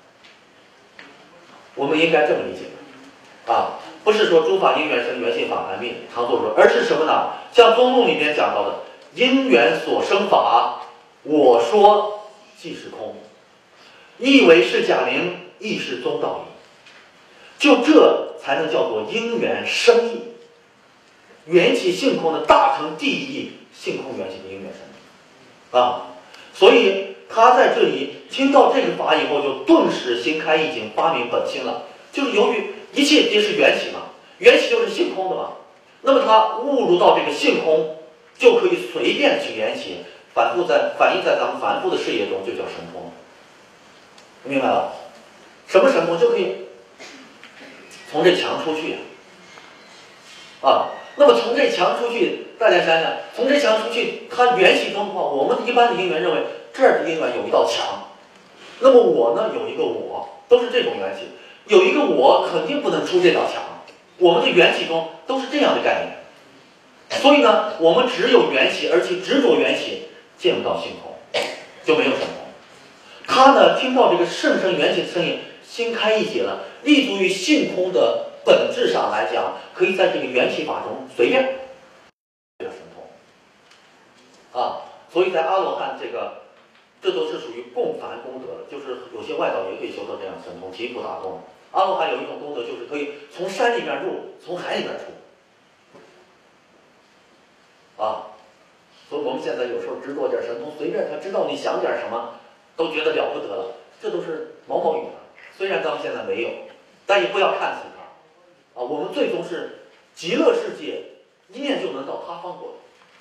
我们应该这么理解不是说诸法因缘生，缘性法难灭，常作说，而是什么呢？像宗论里面讲到的因缘所生法，我说即是空，亦为是假名，亦是宗道义。就这才能叫做因缘生义，缘起性空的大乘第一性空缘起的因缘生义所以他在这里听到这个法以后，就顿时心开意境，发明本心了。就是由于一切皆是缘起嘛，缘起就是性空的嘛，那么他误入到这个性空，就可以随便去缘起，反映在咱们凡夫的事业中，就叫神通。明白了？什么神通？就可以从这墙出去那么从这墙出去，大家想想，从这墙出去，它缘起中的话，我们一般的因缘认为这儿的因缘有一道墙，那么我呢有一个我，都是这种缘起。有一个我肯定不能出这道墙，我们的缘起中都是这样的概念。所以呢，我们只有缘起，而且执着缘起，见不到性空，就没有神通。他呢听到这个甚深缘起的声音，心开意解了，立足于性空的本质上来讲，可以在这个缘起法中随便神通所以在阿罗汉这都是属于共凡功德的，就是有些外道也可以修到这样神通，其普达功。阿罗汉有一种功德，就是可以从山里面入，从海里面出。所以我们现在有时候执着点神通，随便他知道你想点什么，都觉得了不得了，这都是某某语的。虽然咱们现在没有，但也不要看死他。我们最终是极乐世界，一念就能到他方国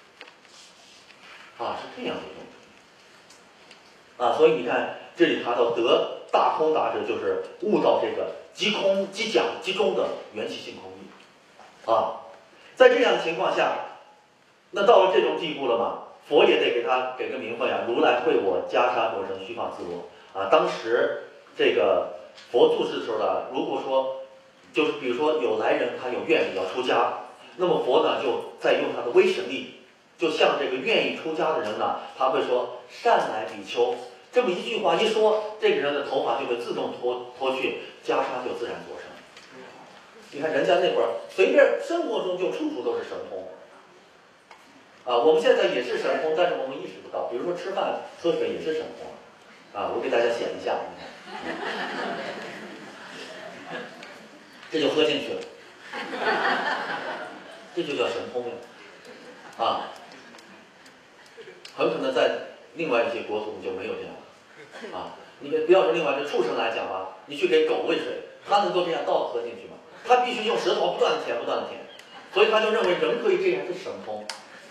度。是这样的一种。所以你看这里谈到得大空达者，就是悟到这个即空即假即中的缘起性空义。在这样的情况下，那到了这种地步了嘛，佛也得给个名分呀。如来会我袈裟着身，虚放自我。当时这个佛住世的时候呢，如果说就是比如说有来人他有愿力要出家，那么佛呢就在用他的威神力，就像这个愿意出家的人呢，他会说善来比丘，这么一句话一说，这个人的头发就会自动脱去，袈裟就自然着身。你看人家那会儿随便生活中就处处都是神通。我们现在也是神通，但是我们意识不到。比如说吃饭喝水也是神通。我给大家显一下，这就喝进去了，这就叫神通了。很可能在另外一些国土就没有这样了。你不要说另外这畜生来讲你去给狗喂水，它能够这样倒喝进去吗？它必须用舌头不断的舔，不断的舔，所以他就认为人可以这样是神通。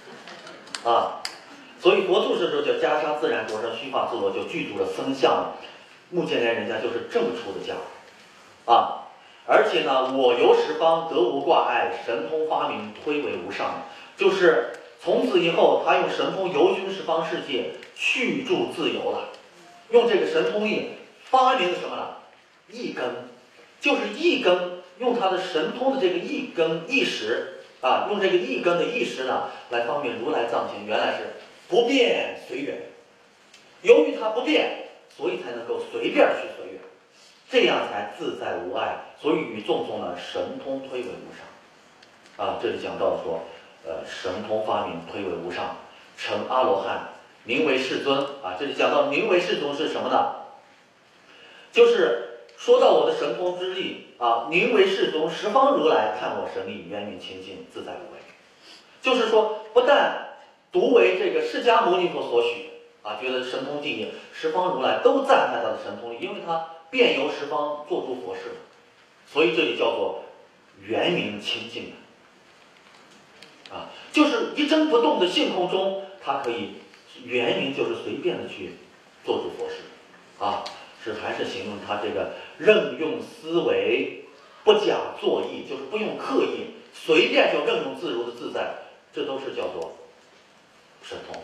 所以佛住世的时候叫袈裟自然着身，虚放自我，就具足了僧相。目犍连人家就是正出的家。而且呢，我游十方得无挂碍，神通发明推为无上，就是从此以后他用神通游巡十方世界，去住自由了。用这个神通力发明什么呢？一根，就是一根，用他的神通的这个一根意识用这个一根的意识呢，来方便如来藏行，原来是不变随缘。由于它不变，所以才能够随便去随缘，这样才自在无碍。所以与众中呢，神通推为无上。这里讲到说，神通发明推为无上，成阿罗汉，名为世尊。这里讲到名为世尊是什么呢？就是说到我的神通之力名为世尊，十方如来看我神力，圆明清净，自在无畏。就是说，不但独为这个释迦牟尼佛所许觉得神通第一，十方如来都赞叹他的神通力，因为他遍游十方做诸佛事，所以这里叫做圆明清净就是一真不动的性空中，他可以圆明，就是随便的去做诸佛事还是形容他这个任用思维，不假作意，就是不用刻意，随便就任用自如的自在，这都是叫做神通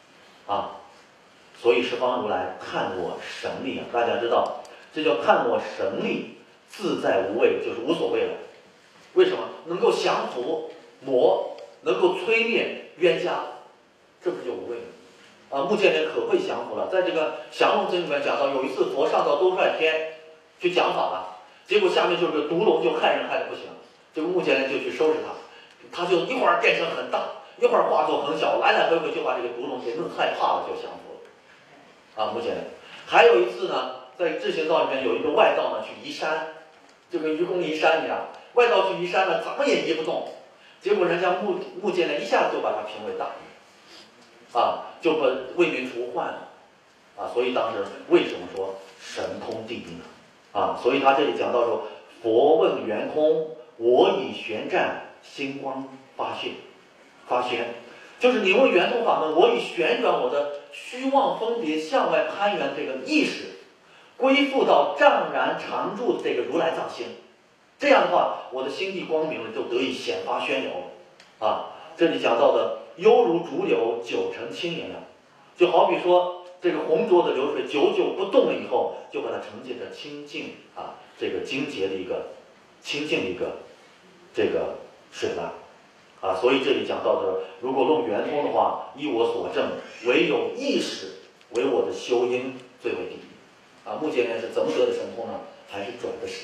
所以十方如来看我神力大家知道，这叫看我神力，自在无畏，就是无所谓了。为什么？能够降伏魔，能够摧灭冤家，这不就无畏了目犍连可会降伏了。在这个降龙经里面讲到，有一次佛上到兜率天去讲法了，结果下面就是个毒龙，就害人害得不行，这个目犍连就去收拾他就一会儿变成很大，一会儿化作很小，来来回回就把这个毒龙给弄害怕了，就降服了目犍连。还有一次呢，在智行道里面有一个外道呢去移山，就跟愚公移山一样，外道去移山呢怎么也移不动，结果人家目犍连一下子就把他评为大义就把为民除患了所以当时为什么说神通第一呢所以他这里讲到说，佛问圆空，我以玄湛星光发宣，就是你问圆通法门，我以旋转我的虚妄分别向外攀缘这个意识，归附到湛然常住的这个如来藏心，这样的话我的心地光明了，就得以显发宣扬这里讲到的犹如逐流，久成清盈就好比说这个浑浊的流水久久不动了以后，就把它沉浸着清净这个精洁的一个清净的一个这个水浪所以这里讲到的，如果论圆通的话，依我所证，唯有意识为我的修因最为第一目犍连是怎么得的神通呢？还是转的识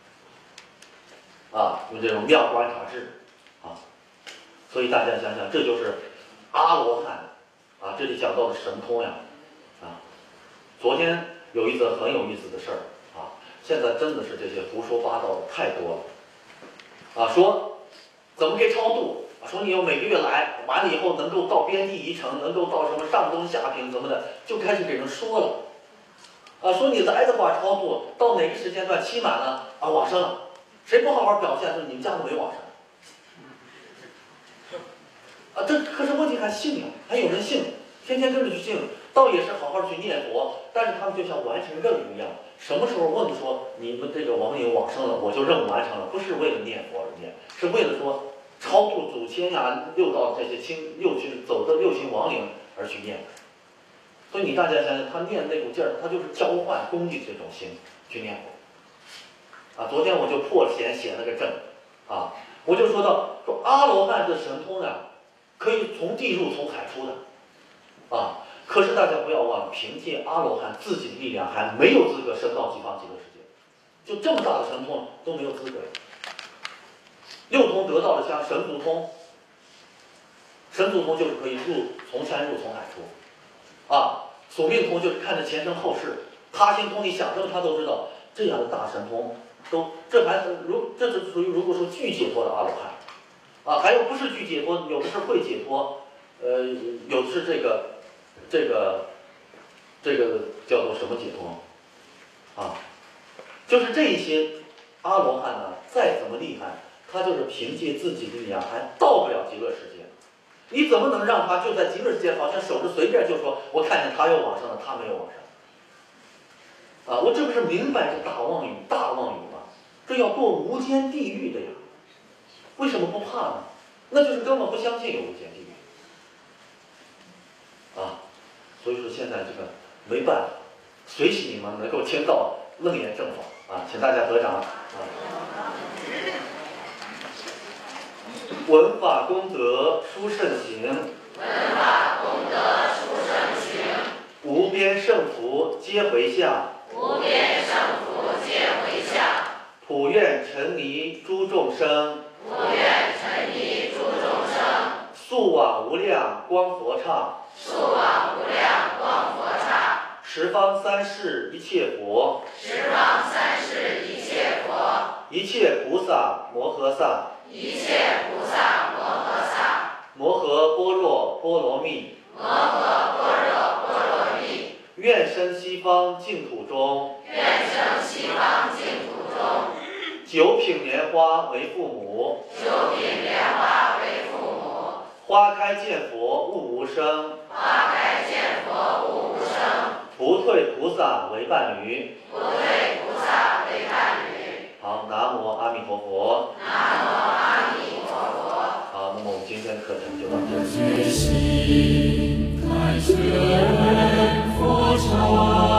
用这种妙观察智所以大家想想，这就是阿罗汉啊，这里讲到的神通呀，啊，昨天有一则很有意思的事儿啊，现在真的是这些胡说八道的太多了，啊，说怎么给超度啊，说你要每个月来，完了以后能够到边地宜城，能够到什么上中下平怎么的，就开始给人说了，啊，说你来的话超度到哪个时间段期满了啊往生了，谁不好好表现，说你们家都没往生。啊，这可是问题还信呀，还有人信，天天跟着去信，倒也是好好去念佛，但是他们就像完成任务一样，什么时候问说你们这个亡灵往生了，我就任务完成了，不是为了念佛而念，是为了说超度祖先呀、六道这些六去走的六亲亡灵而去念。所以你大家想想，他念那股劲儿，他就是交换功利这种心去念佛。啊，昨天我就破闲写了个证，啊，我就说到说阿罗汉的神通呢，可以从地入从海出的，啊，可是大家不要忘了，凭借阿罗汉自己的力量还没有资格升到极乐世界，就这么大的神通都没有资格。六通得到的像神足通，神足通就是可以从山入从海出，啊，宿命通就是看着前生后世，他心通你想什么他都知道，这样的大神通这是属于如果说具解脱的阿罗汉。啊，还有不是具解脱，有的是会解脱，有的是这个叫做什么解脱？啊，就是这些阿罗汉呢，再怎么厉害，他就是凭借自己的力量还到不了极乐世界。你怎么能让他就在极乐世界好像守着随便就说我看见他要往生了，他没有往生？啊，我这不是明摆着大妄语吗？这要过无间地狱的呀！为什么不怕呢？那就是根本不相信有无间地狱啊！所以说现在这个没办法，随喜你们能够听到楞严正法啊，请大家合掌啊！闻法功德殊胜行， 闻法功德殊胜行， 无边胜福皆回向， 无边胜福皆回向， 普愿沉溺诸众生， 普愿沉溺诸众生， 速往无量光佛刹， 速往无量光佛刹， 十方三世一切佛， 十方三世一切佛， 一切菩萨摩诃萨， 一切菩萨摩诃萨， 摩诃般若波罗蜜， 摩诃般若波罗蜜， 愿生西方净土中， 愿生西方净土中， 九品莲花为父母， 九品莲花为父母， 花开见佛悟无生， 花开见佛悟无生， 不退菩萨为伴侣， 不退菩萨为伴侣。 好，南无阿弥陀佛。 南无阿弥陀佛。 好，那么我们今天的课程就到这里。 开显佛刹。